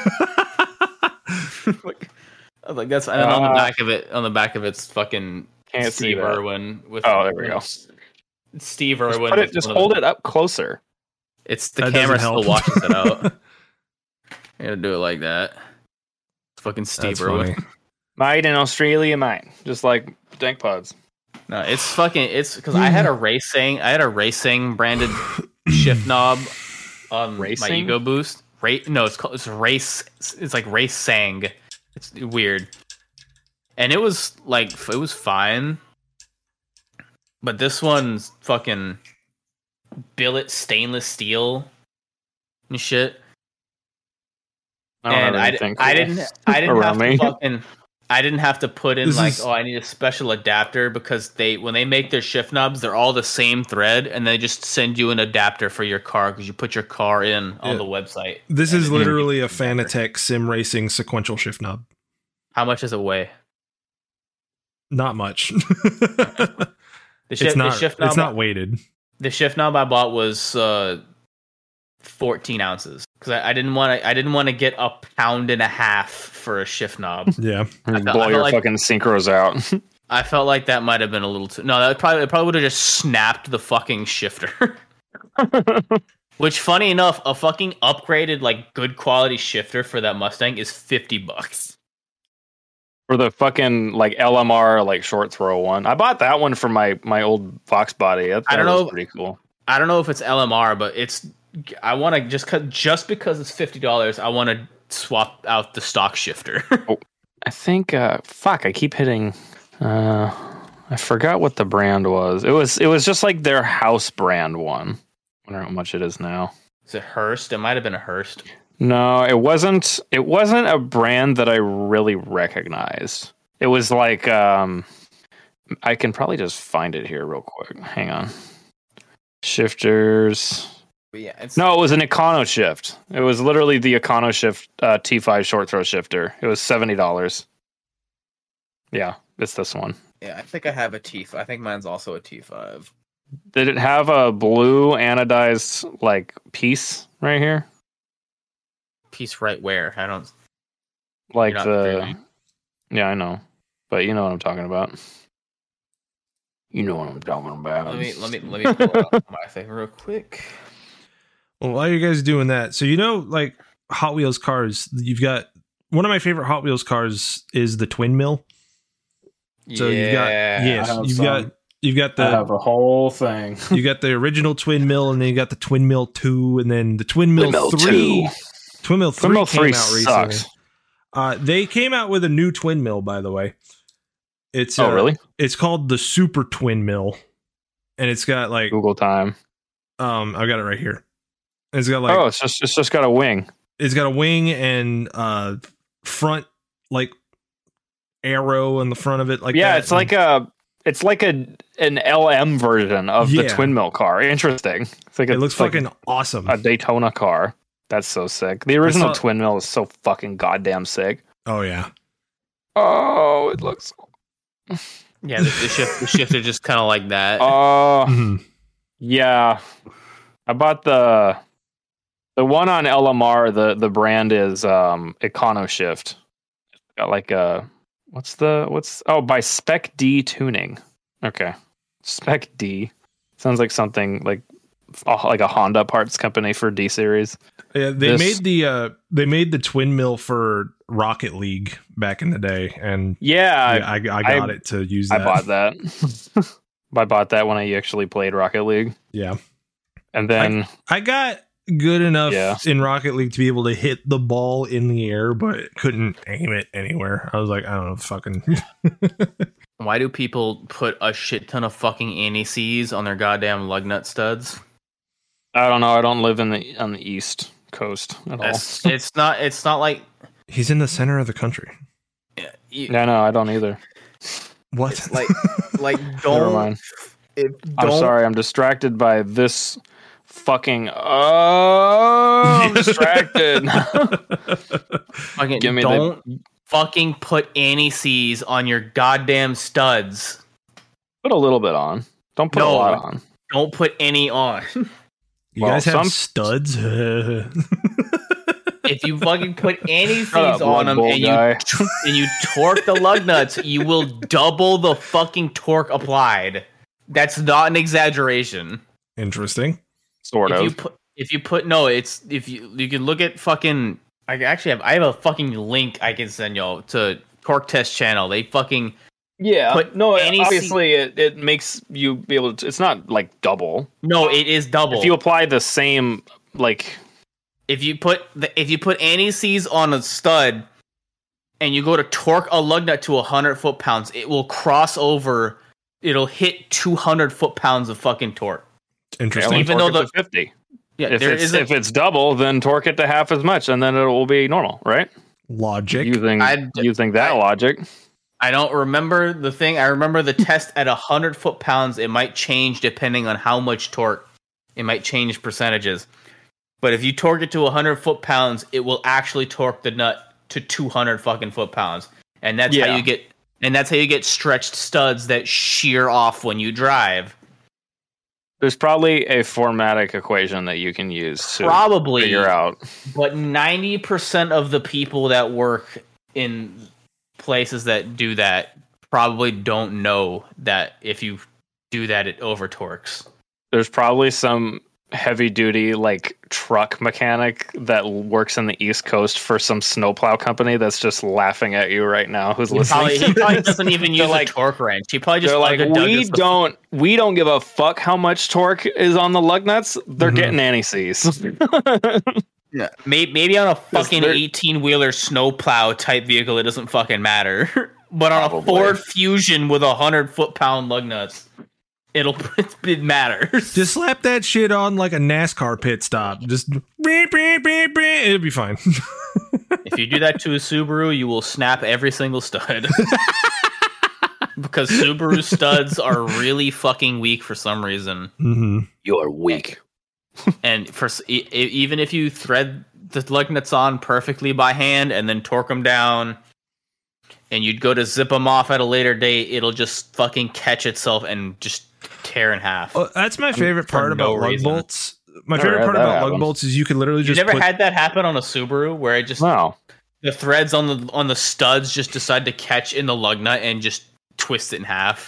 S1: I was like, that's and on the back of it. On the back of it's fucking Steve Irwin.
S3: There we go.
S1: Steve Irwin.
S3: Just hold it up closer.
S1: It's the camera still watches it out. You gotta do it like that. It's fucking Steve Irwin.
S3: Made in Australia, mate. Just like Dank Pods.
S1: No, it's because I had a racing branded shift knob on my Ego Boost. It's race. It's like Race Sang. It's weird, and it was fine, but this one's fucking billet stainless steel and shit. I didn't have to fucking. I didn't have to put in I need a special adapter because when they make their shift knobs, they're all the same thread, and they just send you an adapter for your car because you put your car in on the website.
S2: This is literally a Fanatec sim racing sequential shift knob.
S1: How much does it weigh?
S2: Not much.
S1: It's not
S2: weighted.
S1: The shift knob I bought was 14 ounces because I didn't want to get a pound and a half for a shift knob.
S2: Yeah,
S3: blow your fucking synchros out.
S1: I felt like that might have been a little too. No, it probably would have just snapped the fucking shifter. Which, funny enough, a fucking upgraded like good quality shifter for that Mustang is $50
S3: for the fucking like LMR like short throw one. I bought that one for my old Fox body. I don't know, pretty cool.
S1: I don't know if it's LMR, but I want to just because it's $50. I want to swap out the stock shifter.
S3: I think. I keep hitting. I forgot what the brand was. It was just like their house brand one. I wonder how much it is now.
S1: Is it Hurst? It might have been a Hurst.
S3: No, it wasn't. It wasn't a brand that I really recognized. It was like. I can probably just find it here real quick. Hang on. Shifters.
S1: Yeah,
S3: no, it was an EconoShift. It was literally the EconoShift T5 short throw shifter. It was $70. Yeah, it's this one.
S1: Yeah, I think I have a T5. I think mine's also a T5.
S3: Did it have a blue anodized like piece right here?
S1: Piece right where? I don't
S3: like the. Yeah, I know, but you know what I'm talking about. You know what I'm talking about.
S1: Let me pull up my thing real quick.
S2: Well, while you guys doing that, so like Hot Wheels cars, you've got one of my favorite Hot Wheels cars is the Twin Mill. So you've got the
S3: I have a whole thing.
S2: You got the original Twin Mill, and then you got the Twin Mill 2, and then the Twin Mill 3. Twin Mill 3 came out recently. They came out with a new Twin Mill, by the way. It's
S3: really?
S2: It's called the Super Twin Mill, and it's got like
S3: Google time.
S2: I've got it right here. It's got like
S3: it's just got a wing.
S2: It's got a wing and front like arrow on the front of it. Like
S3: that. It's like an LM version of the Twin Mill car. Interesting. It's like
S2: it looks fucking awesome.
S3: A Daytona car. That's so sick. The original Twin Mill is so fucking goddamn sick.
S2: Oh yeah.
S3: Oh, it looks.
S1: Yeah, the shifter just kind of like that.
S3: Yeah. I bought the one on LMR. The brand is EconoShift. Got like a by Spec D Tuning. Okay, Spec D sounds like something like a Honda parts company for D series.
S2: Yeah, they made the Twin Mill for Rocket League back in the day, and I got it to use that.
S3: I bought that. I bought that when I actually played Rocket League.
S2: Yeah,
S3: and then
S2: I got good enough in Rocket League to be able to hit the ball in the air, but couldn't aim it anywhere. I was like, I don't know, fucking.
S1: Why do people put a shit ton of fucking anti-Cs on their goddamn lug nut studs?
S3: I don't know. I don't live on the East Coast at all.
S1: It's not like
S2: he's in the center of the country.
S3: Yeah, no, I don't either.
S2: What?
S1: It's like don't. Never mind.
S3: I'm sorry. I'm distracted by this fucking. Oh, I'm distracted.
S1: Fucking give me don't fucking put anti-Cs on your goddamn studs.
S3: Put a little bit on. Don't put a lot on.
S1: Don't put any on.
S2: You guys have studs?
S1: If you fucking put anti-Cs on them and you torque the lug nuts, you will double the fucking torque applied. That's not an exaggeration.
S2: Interesting.
S3: Sort of.
S1: If you can look at fucking. I have a fucking link I can send y'all to Torque Test channel. They fucking.
S3: Yeah, obviously it makes you be able to. It's not like double.
S1: No, it is double.
S3: If you apply the same like,
S1: if you put anti-Cs on a stud, and you go to torque a lug nut to 100 foot-pounds, it will cross over. It'll hit 200 foot-pounds of fucking torque.
S2: Interesting.
S3: Even though the 50. Yeah, if it's double, then torque it to half as much, and then it will be normal, right?
S2: Logic.
S3: Using that logic.
S1: I don't remember the thing. I remember the test at 100 foot-pounds. It might change depending on how much torque. It might change percentages. But if you torque it to 100 foot-pounds, it will actually torque the nut to 200 fucking foot-pounds. And that's how you get. And that's how you get stretched studs that shear off when you drive.
S3: There's probably a formatic equation that you can use to figure out.
S1: But 90% of the people that work in places that do that probably don't know that if you do that, it over torques.
S3: There's probably some heavy duty like truck mechanic that works in the East Coast for some snowplow company that's just laughing at you right now. Who's listening?
S1: He probably doesn't even use a torque wrench. He probably just
S3: like, we don't give a fuck how much torque is on the lug nuts. They're getting anti-seize.
S1: Yeah, maybe on a fucking 18-wheeler snowplow type vehicle, it doesn't fucking matter. But on a Ford Fusion with 100 foot-pound lug nuts, it matters.
S2: Just slap that shit on like a NASCAR pit stop. Just it'll be fine.
S1: If you do that to a Subaru, you will snap every single stud. Because Subaru studs are really fucking weak for some reason.
S2: Mm-hmm.
S3: You're weak.
S1: And even if you thread the lug nuts on perfectly by hand and then torque them down, and you'd go to zip them off at a later date, it'll just fucking catch itself and just tear in half.
S2: Oh, that's my favorite part about lug bolts. My favorite part about lug bolts is you can literally just.
S1: You never had that happen on a Subaru where it just the threads on the studs just decide to catch in the lug nut and just twist it in half.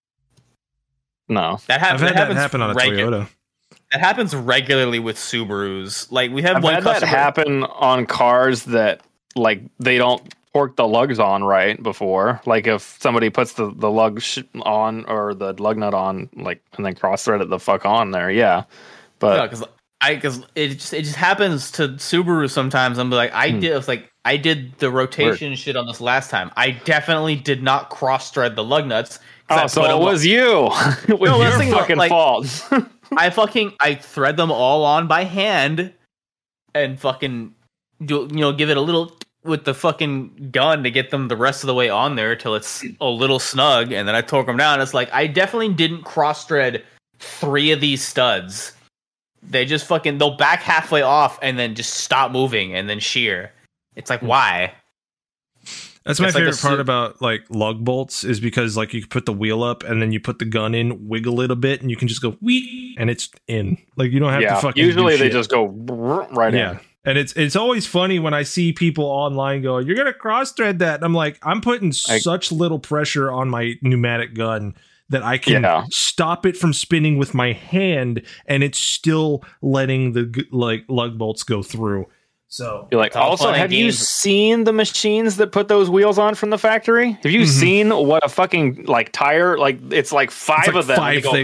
S3: No,
S2: I've had that happen on a Toyota.
S1: That happens regularly with Subarus. Like we have
S3: I've had that happen on cars that like they don't torque the lugs on right before. Like if somebody puts the lug on or the lug nut on, like and then cross thread it the fuck on there, yeah. But
S1: because it just happens to Subaru sometimes. I'm like I did the rotation shit on this last time. I definitely did not cross thread the lug nuts.
S3: Oh, so it was you. It was your fucking fault.
S1: I thread them all on by hand and fucking give it a little with the fucking gun to get them the rest of the way on there till it's a little snug, and then I torque them down. It's like I definitely didn't cross thread 3 of these studs. They just they'll back halfway off and then just stop moving and then shear. It's like why?
S2: That's my favorite part about like lug bolts is because like you can put the wheel up and then you put the gun in, wiggle it a bit, and you can just go wheat and it's in. Like you don't have to fucking.
S3: Usually they just go right in.
S2: And it's always funny when I see people online go, "You're gonna cross thread that." And I'm like, I'm putting such little pressure on my pneumatic gun that I can stop it from spinning with my hand, and it's still letting the lug bolts go through. So
S3: you're like, also, have you seen the machines that put those wheels on from the factory? Have you seen what a fucking like tire, like it's like 5 of them.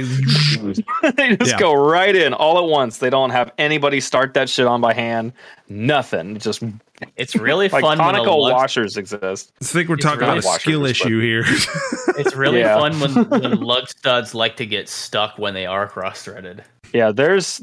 S3: They just go right in all at once. They don't have anybody start that shit on by hand. Nothing. Just
S1: it's really
S3: like
S1: fun.
S3: Conical washers exist.
S2: I think we're talking about a skill issue here.
S1: It's really fun when lug studs like to get stuck when they are cross-threaded.
S3: Yeah, there's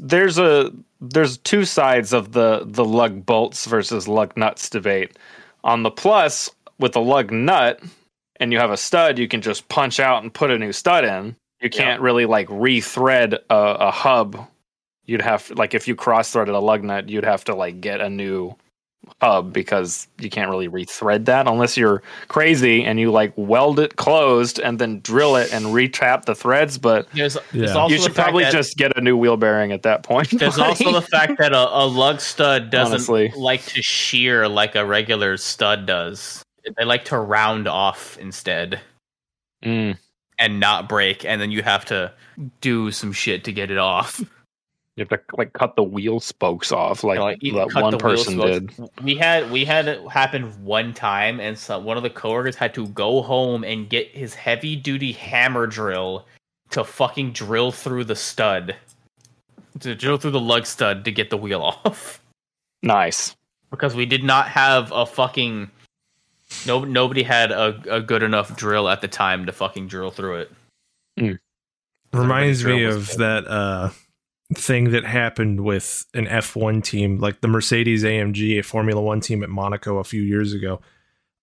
S3: 2 sides of the lug bolts versus lug nuts debate. On the plus, with a lug nut, and you have a stud, you can just punch out and put a new stud in. You can't really like rethread a hub. You'd have like if you cross-threaded a lug nut, you'd have to like get a new hub because you can't really rethread that unless you're crazy and you like weld it closed and then drill it and retrap the threads. But
S1: there's also
S3: you should probably just get a new wheel bearing at that point.
S1: There's also the fact that a lug stud doesn't like to shear like a regular stud does. They like to round off instead and not break, and then you have to do some shit to get it off.
S3: You have to like cut the wheel spokes off, like that one person did.
S1: We had it happen one time, and so one of the coworkers had to go home and get his heavy duty hammer drill to fucking drill through the stud, to drill through the lug stud to get the wheel off.
S3: Nice,
S1: because we did not have a fucking nobody had a good enough drill at the time to fucking drill through it.
S2: Reminds me of that thing that happened with an F1 team, like the Mercedes AMG, a Formula One team at Monaco a few years ago.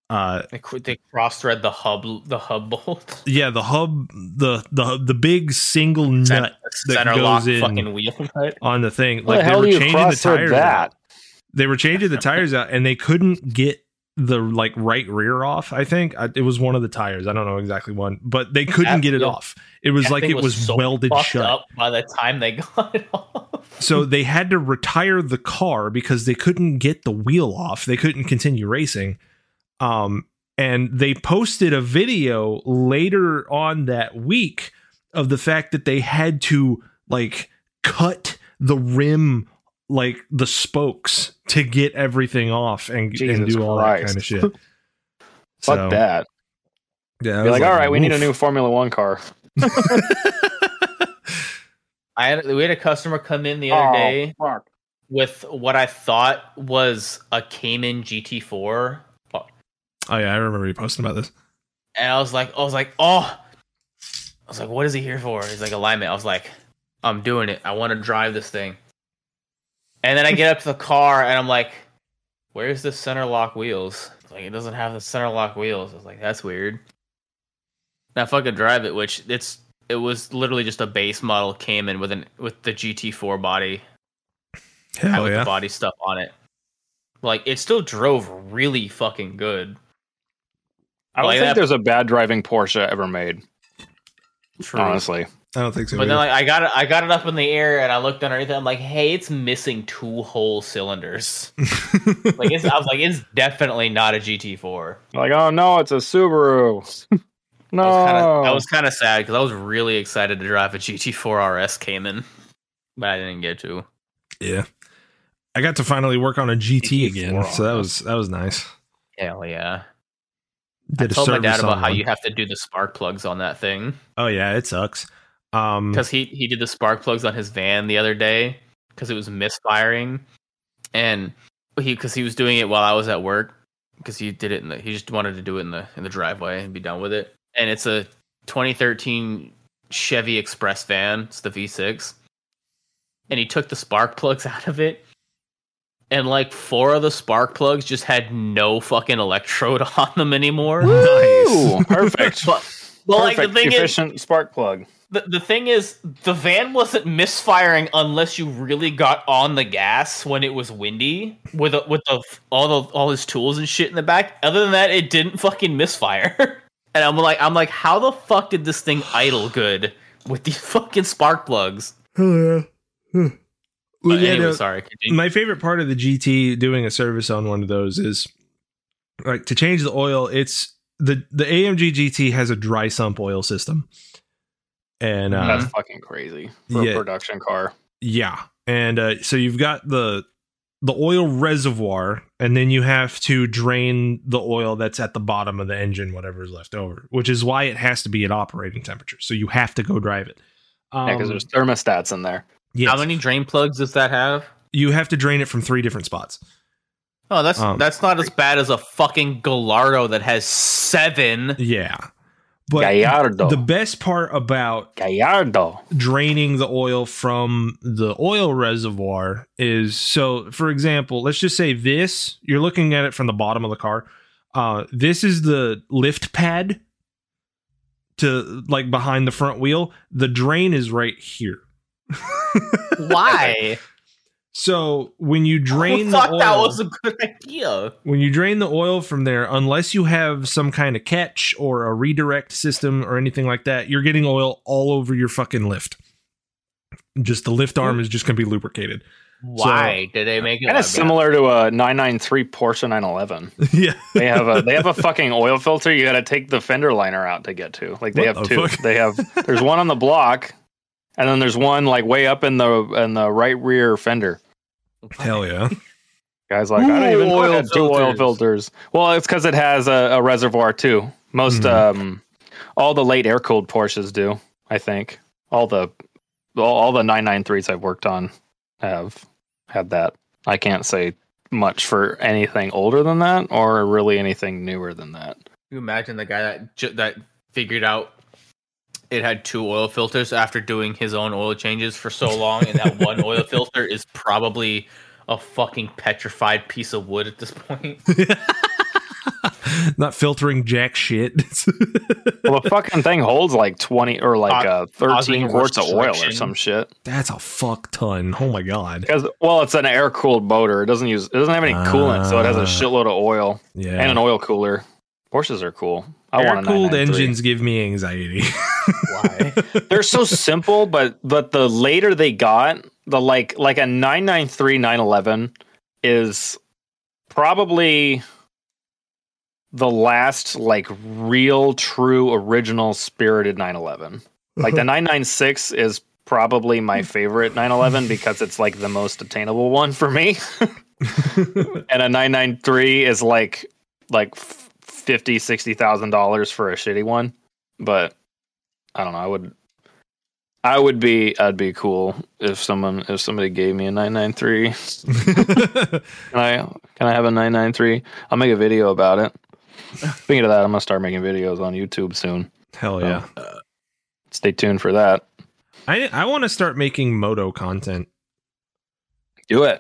S1: They cross-thread the hub bolt.
S2: Yeah, the hub, the big single nut that goes in
S1: fucking wheel
S2: on the thing.
S3: Like they were changing the tires out.
S2: They were changing the tires out, and they couldn't get the like right rear off. I think it was one of the tires. I don't know exactly one, but they couldn't get it off. It was like it was so welded shut
S1: up by the time they got it off.
S2: So they had to retire the car because they couldn't get the wheel off. They couldn't continue racing. And they posted a video later on that week of the fact that they had to like cut the rim, like the spokes, to get everything off and do all that kind of shit.
S3: Fuck that.
S2: Yeah,
S3: be like, all right, we need a new Formula One car.
S1: We had a customer come in the other day with what I thought was a Cayman GT4.
S2: Oh yeah, I remember you posting about this.
S1: And I was like, what is he here for? He's like, alignment. I was like, I'm doing it. I want to drive this thing. And then I get up to the car and I'm like, where's the center lock wheels? Like, it doesn't have the center lock wheels. I was like, that's weird. Now if I could drive it, which it was literally just a base model Cayman with the GT4 body.
S2: Hell yeah.
S1: The body stuff on it. Like, it still drove really fucking good.
S3: I don't think there's a bad driving Porsche ever made.
S1: True.
S3: Honestly,
S2: I don't think so.
S1: But then, like, I got it up in the air, and I looked underneath it. I'm like, hey, it's missing 2 whole cylinders. I was like, it's definitely not a GT4.
S3: Like, oh no, it's a Subaru. No,
S1: I was kind of sad because I was really excited to drive a GT4 RS Cayman, but I didn't get to.
S2: Yeah, I got to finally work on a GT again, so that was nice.
S1: Hell yeah. I told my dad about how you have to do the spark plugs on that thing.
S2: Oh yeah, it sucks.
S1: Because he did the spark plugs on his van the other day because it was misfiring, and because he was doing it while I was at work because he did it he just wanted to do it in the driveway and be done with it. And it's a 2013 Chevy Express van. It's the V6, and he took the spark plugs out of it. And like 4 of the spark plugs just had no fucking electrode on them anymore.
S3: Nice. Perfect.
S1: But like the thing
S3: efficient spark plug.
S1: The thing is, the van wasn't misfiring unless you really got on the gas when it was windy with all his tools and shit in the back. Other than that, it didn't fucking misfire. And I'm like, how the fuck did this thing idle good with these fucking spark plugs?
S2: Well,
S1: yeah, anyway, sorry.
S2: My favorite part of the GT doing a service on one of those is like to change the oil. It's the AMG GT has a dry sump oil system, and
S3: that's fucking crazy for a production car.
S2: Yeah, and so you've got the oil reservoir, and then you have to drain the oil that's at the bottom of the engine, whatever is left over, which is why it has to be at operating temperature. So you have to go drive it.
S3: Because there's thermostats in there.
S2: Yes.
S1: How many drain plugs does that have?
S2: You have to drain it from 3 different spots.
S1: Oh, that's not as bad as a fucking Gallardo that has 7.
S2: Yeah. But
S3: Gallardo.
S2: The best part about
S3: Gallardo
S2: draining the oil from the oil reservoir is, so for example, let's just say you're looking at it from the bottom of the car. This is the lift pad to like behind the front wheel. The drain is right here.
S1: Why?
S2: So when you drain the oil,
S1: that was a good idea.
S2: When you drain the oil from there, unless you have some kind of catch or a redirect system or anything like that, you're getting oil all over your fucking lift. Just the lift arm is just going to be lubricated.
S1: Why did they make it?
S3: Kind of similar to a 993 Porsche 911.
S2: Yeah,
S3: they have a fucking oil filter. You got to take the fender liner out to get to. Like they have 2. There's one on the block, and then there's one like way up in the right rear fender.
S2: Hell yeah.
S3: Guys like, I don't even know it had 2 oil filters. Well, it's because it has a reservoir too. Most all the late air cooled Porsches do, I think. All the 993s I've worked on have had that. I can't say much for anything older than that or really anything newer than that.
S1: You imagine the guy that figured out it had 2 oil filters after doing his own oil changes for so long, and that one oil filter is probably a fucking petrified piece of wood at this point.
S2: Not filtering jack shit.
S3: Well, the fucking thing holds like 20 or like 13 quarts of oil or some shit.
S2: That's a fuck ton. Oh my god.
S3: Because it's an air cooled motor. It doesn't have any coolant, so it has a shitload of oil.
S2: Yeah.
S3: And an oil cooler. Porsches are cool. I want a
S2: Air-cooled
S3: 993.
S2: engines give me anxiety.
S1: Why?
S3: They're so simple, but the later they got, the like a 993 911 is probably the last like real, true, original spirited 911. Like the 996 is probably my favorite 911 because it's like the most attainable one for me. And a 993 is like $50,000-$60,000 for a shitty one. But I don't know. I'd be cool if somebody gave me a 993. Can I have a 993? I'll make a video about it. Speaking of that, I'm gonna start making videos on YouTube soon.
S2: Hell yeah.
S3: Stay tuned for that.
S2: I want to start making moto content.
S3: Do it.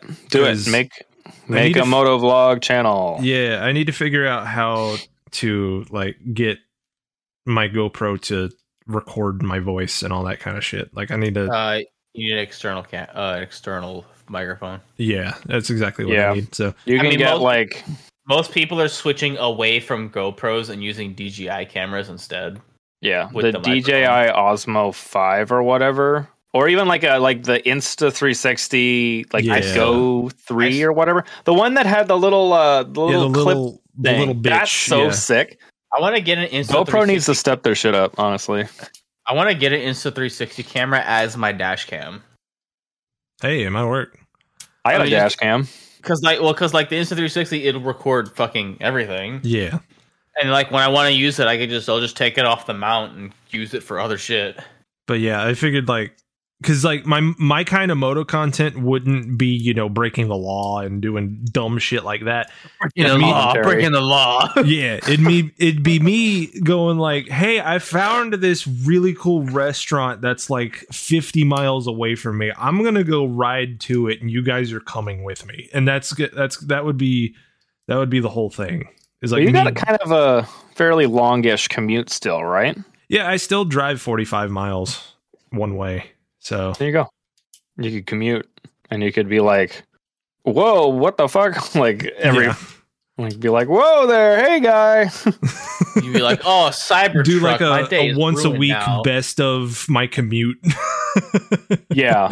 S3: Make a moto vlog channel.
S2: Yeah, I need to figure out how to like get my GoPro to record my voice and all that kind of shit. Like I need to
S1: you need an external microphone.
S2: Yeah, that's exactly what I need. So
S3: you can get
S1: most people are switching away from GoPros and using DJI cameras instead.
S3: Yeah, the DJI Osmo 5 or whatever, or even like the Insta 360 Go 3 or whatever. The one that had the little clip thing. That's so sick.
S1: I want to get an Insta.
S3: GoPro needs to step their shit up, honestly.
S1: I want to get an Insta 360 camera as my dash cam.
S2: Hey, it might work.
S3: I got a dash cam.
S1: Because the Insta 360, it'll record fucking everything.
S2: Yeah.
S1: And like when I want to use it, I'll just take it off the mount and use it for other shit.
S2: But yeah, I figured because my kind of moto content wouldn't be breaking the law and doing dumb shit like that.
S1: Breaking the law.
S2: Yeah, it'd be me going like, hey, I found this really cool restaurant that's like 50 miles away from me. I'm gonna go ride to it, and you guys are coming with me. And that would be the whole thing. Is like
S3: you got a kind of a fairly longish commute still, right?
S2: Yeah, I still drive 45 miles one way. So
S3: there you go. You could commute, and you could be like, "Whoa, what the fuck?" Like be like, "Whoa there, hey guy."
S1: You'd be like, "Oh, Cybertruck."
S2: Do like a once a week best of my commute.
S3: Yeah.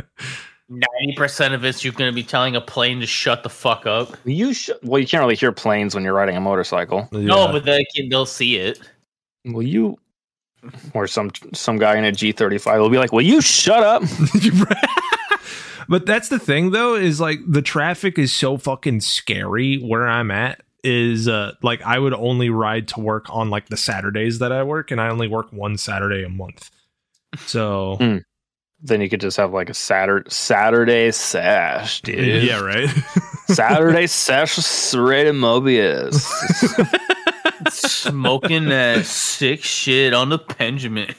S1: 90% of it's you're going to be telling a plane to shut the fuck up.
S3: Well, you can't really hear planes when you're riding a motorcycle.
S2: Yeah.
S1: No, but they'll see it.
S3: Well, or some guy in a G35 will be like, "Will you shut up?"
S2: But that's the thing, though, is like the traffic is so fucking scary where I'm at. Is like I would only ride to work on like the Saturdays that I work, and I only work one Saturday a month. So.
S3: Then you could just have like a Saturday sesh, dude.
S2: Yeah, right.
S3: Saturday sesh rated Mobius.
S1: Smoking that sick shit on the Benjamin.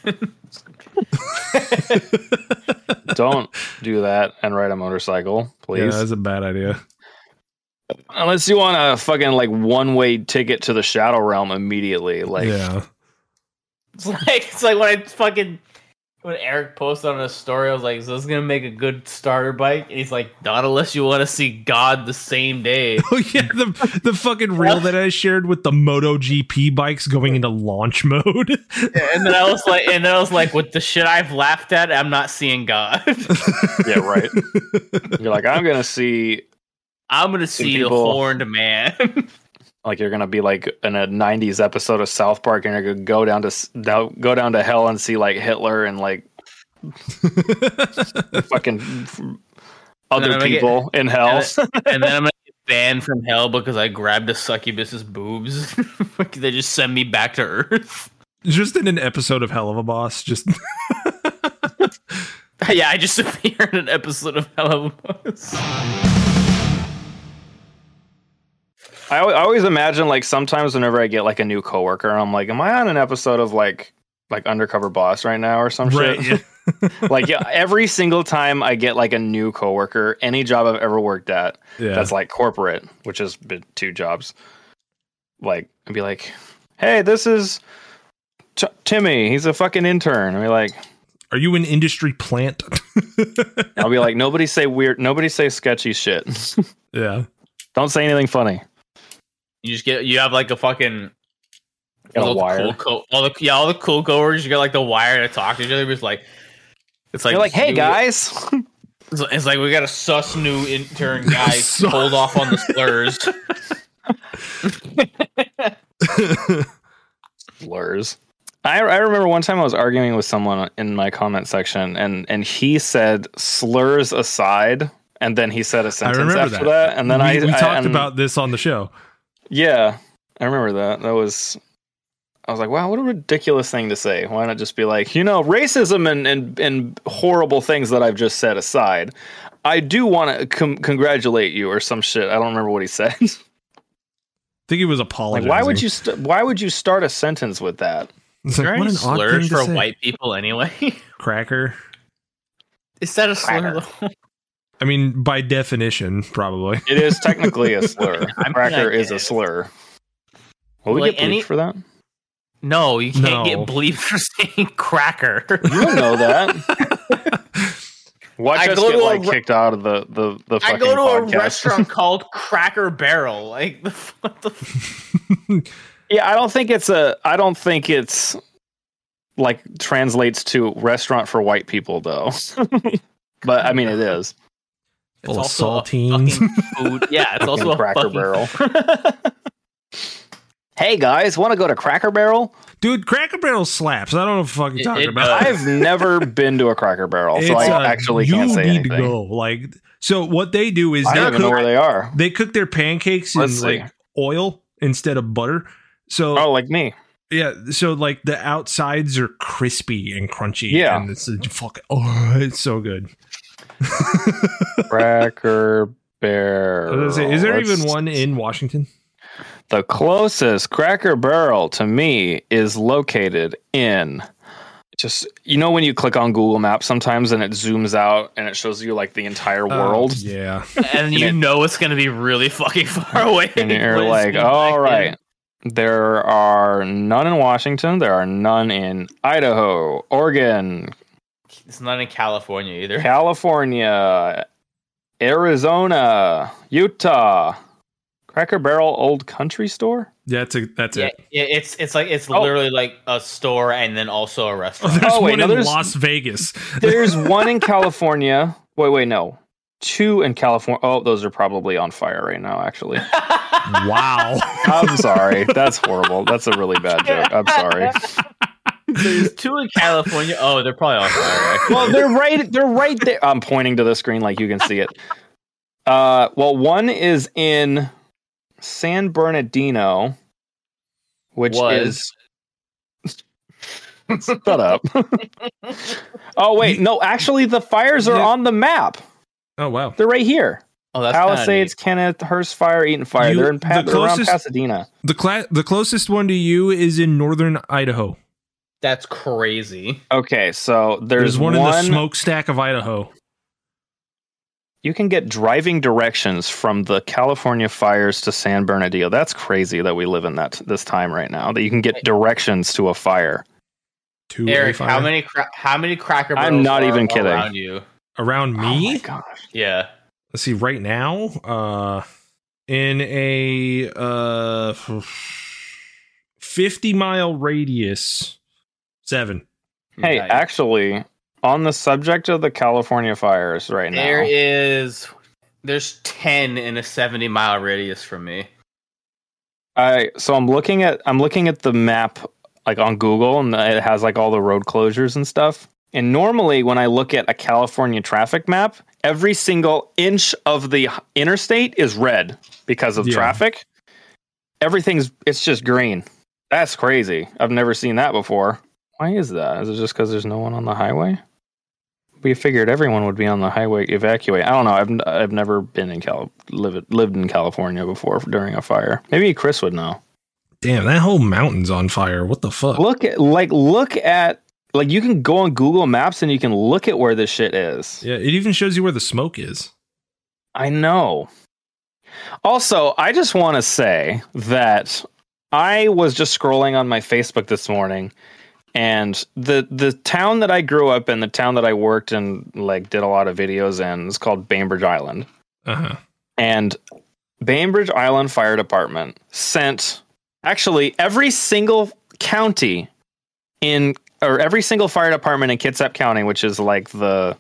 S3: Don't do that and ride a motorcycle, please.
S2: Yeah, that's a bad idea.
S3: Unless you want a fucking like one-way ticket to the Shadow Realm immediately. Like,
S2: yeah.
S1: It's like when Eric posted on his story, I was like, "Is this gonna make a good starter bike?" And he's like, "Not unless you want to see God the same day."
S2: Oh yeah, the fucking reel that I shared with the MotoGP bikes going into launch mode.
S1: Yeah, and then I was like, with the shit I've laughed at, I'm not seeing God.
S3: Yeah, right. You're like, I'm gonna see
S1: the horned man.
S3: Like you're gonna be like in a '90s episode of South Park, and you're gonna go down to hell and see like Hitler and like fucking other people in hell,
S1: and then I'm gonna get banned from hell because I grabbed a succubus's boobs. They just send me back to Earth.
S2: Just in an episode of Hell of a Boss, just
S1: yeah, I just appear in an episode of Hell of a Boss.
S3: I always imagine like sometimes whenever I get like a new coworker, I'm like, am I on an episode of like Undercover Boss right now or some shit?
S2: Yeah.
S3: Like every single time I get like a new coworker, any job I've ever worked at, that's like corporate, which has been 2 jobs. Like and be like, "Hey, this is Timmy. He's a fucking intern." And be like,
S2: "Are you an industry plant?"
S3: I'll be like, "Nobody say sketchy shit."
S2: Yeah.
S3: Don't say anything funny.
S1: You have like a fucking
S3: a wire.
S1: All the cool goers. You got like the wire to talk to each other. It's like
S3: you're like, "Hey guys."
S1: It's like we got a sus new intern guy. Hold off on the slurs.
S3: Slurs. I remember one time I was arguing with someone in my comment section, and he said slurs aside, and then he said a sentence after that, and then
S2: we talked about this on the show.
S3: Yeah, I remember that. I was like, wow, what a ridiculous thing to say. Why not just be like, racism and horrible things that I've just said aside, I do want to congratulate you or some shit. I don't remember what he said. I
S2: think he was apologizing.
S3: Like, why would you start a sentence with that?
S2: It's like, what an
S1: slurs for white people anyway.
S2: Cracker.
S1: Is that a slur?
S2: I mean, by definition, probably.
S3: It is technically a slur. Cracker is a slur. Will we get bleeped for that?
S1: No, you can't get bleeped for saying cracker.
S3: You don't know that. Watch us get kicked out of the fucking
S1: I go to
S3: podcast.
S1: A restaurant called Cracker Barrel. Like what the
S3: Yeah, I don't think it's like translates to restaurant for white people though. But I mean it is.
S2: It's also saltines.
S1: Food. Yeah, it's also a
S3: Cracker Barrel. Hey guys, want to go to Cracker Barrel?
S2: Dude, Cracker Barrel slaps. I don't know what the fuck you're talking about.
S3: I've never been to a Cracker Barrel, so I actually can't say anything. You need to go.
S2: Like, so what they do is
S3: I don't even know where they are.
S2: They cook their pancakes in like oil instead of butter. So
S3: like me.
S2: Yeah, so like the outsides are crispy and crunchy.
S3: Yeah,
S2: and it's it's so good.
S3: Cracker Barrel.
S2: Is there even one in Washington?
S3: The closest Cracker Barrel to me is located in just, when you click on Google Maps sometimes and it zooms out and it shows you like the entire world.
S2: Yeah.
S1: And it's going to be really fucking far away.
S3: And you're like, all right. There are none in Washington. There are none in Idaho, Oregon.
S1: It's not in California either.
S3: California, Arizona, Utah. Cracker Barrel Old Country Store?
S2: That's it.
S1: It's literally like a store and then also a restaurant.
S2: There's one in Las Vegas.
S3: There's one in California. Wait, no. 2 in California. Oh, those are probably on fire right now, actually.
S2: Wow.
S3: I'm sorry. That's horrible. That's a really bad joke. I'm sorry.
S1: There's 2 in California. Oh, they're probably on fire. Actually.
S3: Well, they're right there. I'm pointing to the screen like you can see it. Well, one is in San Bernardino, which is shut up. Oh wait, no, actually the fires are on the map.
S2: Oh wow.
S3: They're right here.
S1: Oh, that's
S3: Palisades, Kenneth, Hearst Fire, Eaton Fire. They're around Pasadena.
S2: The closest one to you is in northern Idaho.
S1: That's crazy.
S3: Okay, so there's
S2: one in the smokestack of Idaho.
S3: You can get driving directions from the California fires to San Bernardino. That's crazy that we live in this time right now. That you can get directions to a fire.
S1: Eric, how many Cracker Barrels?
S3: I'm not even kidding.
S1: Around you?
S2: Around me?
S3: Oh my gosh.
S1: Yeah.
S2: Let's see. Right now, in a 50-mile radius, 7.
S3: Hey, actually. On the subject of the California fires right now.
S1: There's 10 in a 70-mile radius from me.
S3: So I'm looking at the map like on Google, and it has like all the road closures and stuff. And normally when I look at a California traffic map, every single inch of the interstate is red because of traffic. It's just green. That's crazy. I've never seen that before. Why is that? Is it just because there's no one on the highway? We figured everyone would be on the highway evacuate. I don't know. I've never been in lived in California before during a fire. Maybe Chris would know.
S2: Damn, that whole mountain's on fire. What the fuck?
S3: Look at you can go on Google Maps and you can look at where this shit is.
S2: Yeah, it even shows you where the smoke is.
S3: I know. Also, I just want to say that I was just scrolling on my Facebook this morning, and the town that I grew up in, the town that I worked and like did a lot of videos in, is called Bainbridge Island.
S2: Uh-huh.
S3: And Bainbridge Island Fire Department sent actually every single county or every single fire department in Kitsap County, which is like the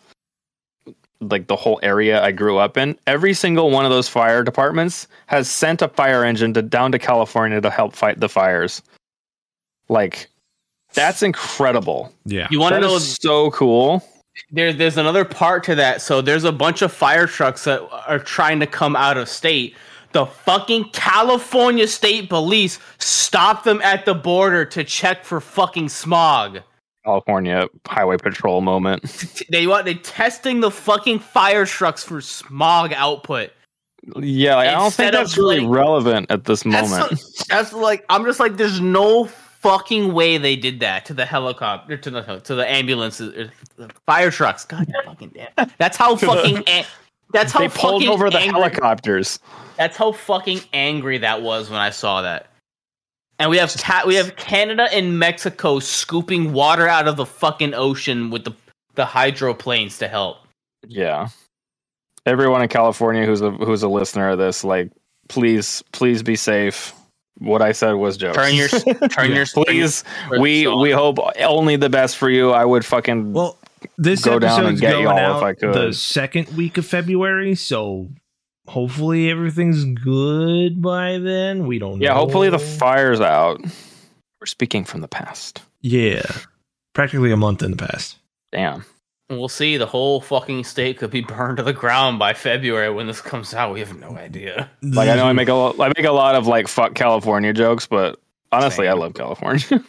S3: whole area I grew up in. Every single one of those fire departments has sent a fire engine down to California to help fight the fires. Like, that's incredible.
S2: Yeah.
S1: You want to know?
S3: So cool.
S1: There's another part to that. So there's a bunch of fire trucks that are trying to come out of state. The fucking California State Police stopped them at the border to check for fucking smog.
S3: California Highway Patrol moment.
S1: They're testing the fucking fire trucks for smog output.
S3: Yeah, like, I don't think that's really relevant at this moment.
S1: That's like, I'm just like, there's no fucking way they did that to the helicopter, to the ambulances, the fire trucks. God fucking damn. That's how fucking. That's how
S3: they pulled over the helicopters.
S1: That's how fucking angry that was when I saw that. And we have Canada and Mexico scooping water out of the fucking ocean with the hydroplanes to help.
S3: Yeah. Everyone in California who's a listener of this, like, please be safe. What I said was jokes.
S1: Turn your
S3: please. We hope only the best for you. I would fucking
S2: this
S3: go down and get y'all if I could.
S2: The second week of February, so hopefully everything's good by then. We don't know.
S3: Yeah, hopefully the fire's out. We're speaking from the past.
S2: Yeah. Practically a month in the past.
S3: Damn.
S1: We'll see. The whole fucking state could be burned to the ground by February when this comes out. We have no idea.
S3: Like, I know I make a lot of like fuck California jokes, but honestly, I love California.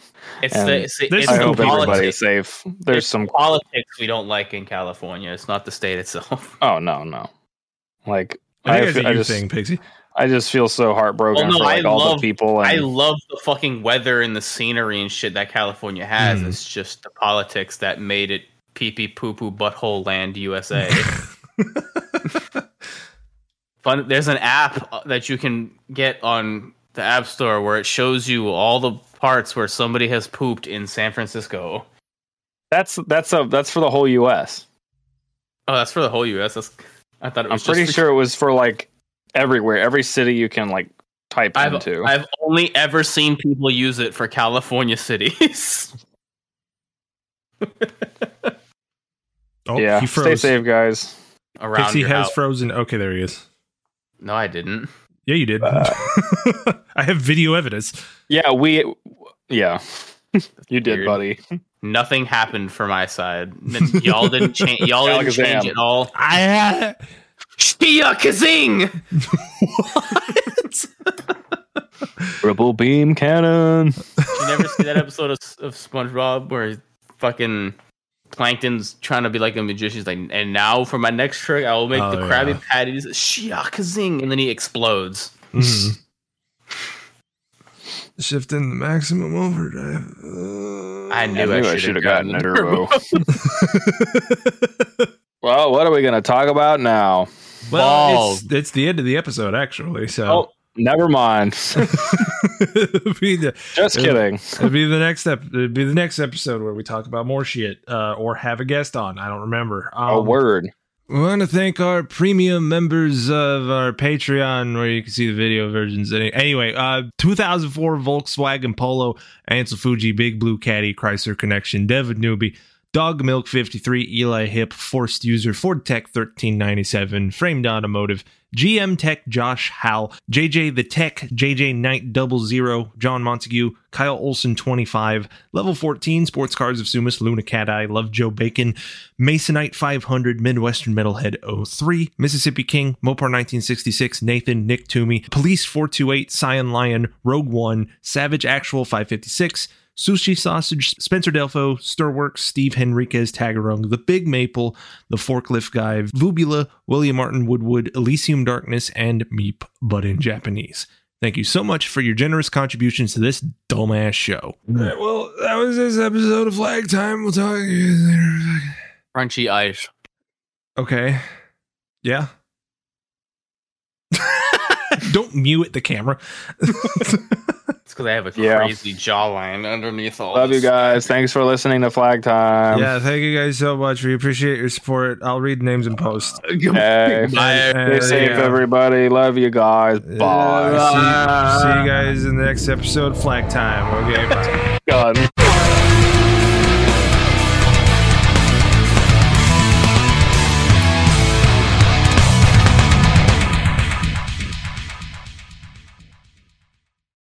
S3: I hope everybody is safe. There's some
S1: politics we don't like in California. It's not the state itself.
S3: Oh no. Like,
S2: I think that's a thing, Pixie.
S3: I just feel so heartbroken for like all the people. And
S1: I love the fucking weather and the scenery and shit that California has. It's just the politics that made it pee-pee poo-poo butthole land USA. Fun. There's an app that you can get on the App Store where it shows you all the parts where somebody has pooped in San Francisco.
S3: That's for the whole US.
S1: Oh, that's for the whole US. I thought it was.
S3: I'm pretty sure it was for like everywhere, every city you can like type into.
S1: I've only ever seen people use it for California cities.
S3: Yeah, stay safe, guys.
S2: Pixie has frozen. Okay, there he is.
S1: No, I didn't.
S2: Yeah, you did. I have video evidence.
S3: Yeah, you did, buddy.
S1: Nothing happened for my side. Y'all didn't change. Y'all didn't change it all. Shia Kazing.
S3: What? Triple beam cannon.
S1: You never see that episode of SpongeBob where fucking Plankton's trying to be like a magician? He's like, and now for my next trick, I will make the Krabby Patties Shia Kazing, and then he explodes.
S2: Mm-hmm. Shifting the maximum overdrive.
S1: I knew I should have gotten a turbo.
S3: Well, what are we going to talk about now?
S2: Well, it's the end of the episode, actually. So
S3: never mind. Just kidding.
S2: It'll be the next episode where we talk about more shit or have a guest on. I don't remember.
S3: A word.
S2: We want to thank our premium members of our Patreon, where you can see the video versions. Anyway, 2004 Volkswagen Polo, Ansel Fuji, Big Blue Caddy, Chrysler Connection, David Newby, Dog Milk 53, Eli Hip, Forced User, Ford Tech 1397, Framed Automotive, GM Tech, Josh Howell, JJ the Tech, JJ Knight 00, John Montague, Kyle Olson 25, Level 14, Sports Cars of Sumas, Luna Cat Eye, Love Joe Bacon, Masonite 500, Midwestern Metalhead 03, Mississippi King, Mopar 1966, Nathan, Nick Toomey, Police 428, Cyan Lion, Rogue One, Savage Actual 556, Sushi Sausage, Spencer Delfo, Stirworks, Steve Henriquez, Tagarung, The Big Maple, The Forklift Guy, Vubula, William Martin Woodwood, Elysium Darkness, and Meep, but in Japanese. Thank you so much for your generous contributions to this dumbass show. Right, well, that was this episode of Flag Time. We'll talk to you later.
S1: Crunchy ice.
S2: Okay. Yeah. Don't mute the camera.
S1: because I have a crazy jawline underneath all.
S3: Love you guys. Thanks for listening to Flag Time.
S2: Yeah, thank you guys so much. We appreciate your support. I'll read names in post.
S3: Hey, stay safe, everybody. Love you guys. Bye.
S2: See you guys in the next episode. Flag Time. Okay, bye.
S3: God.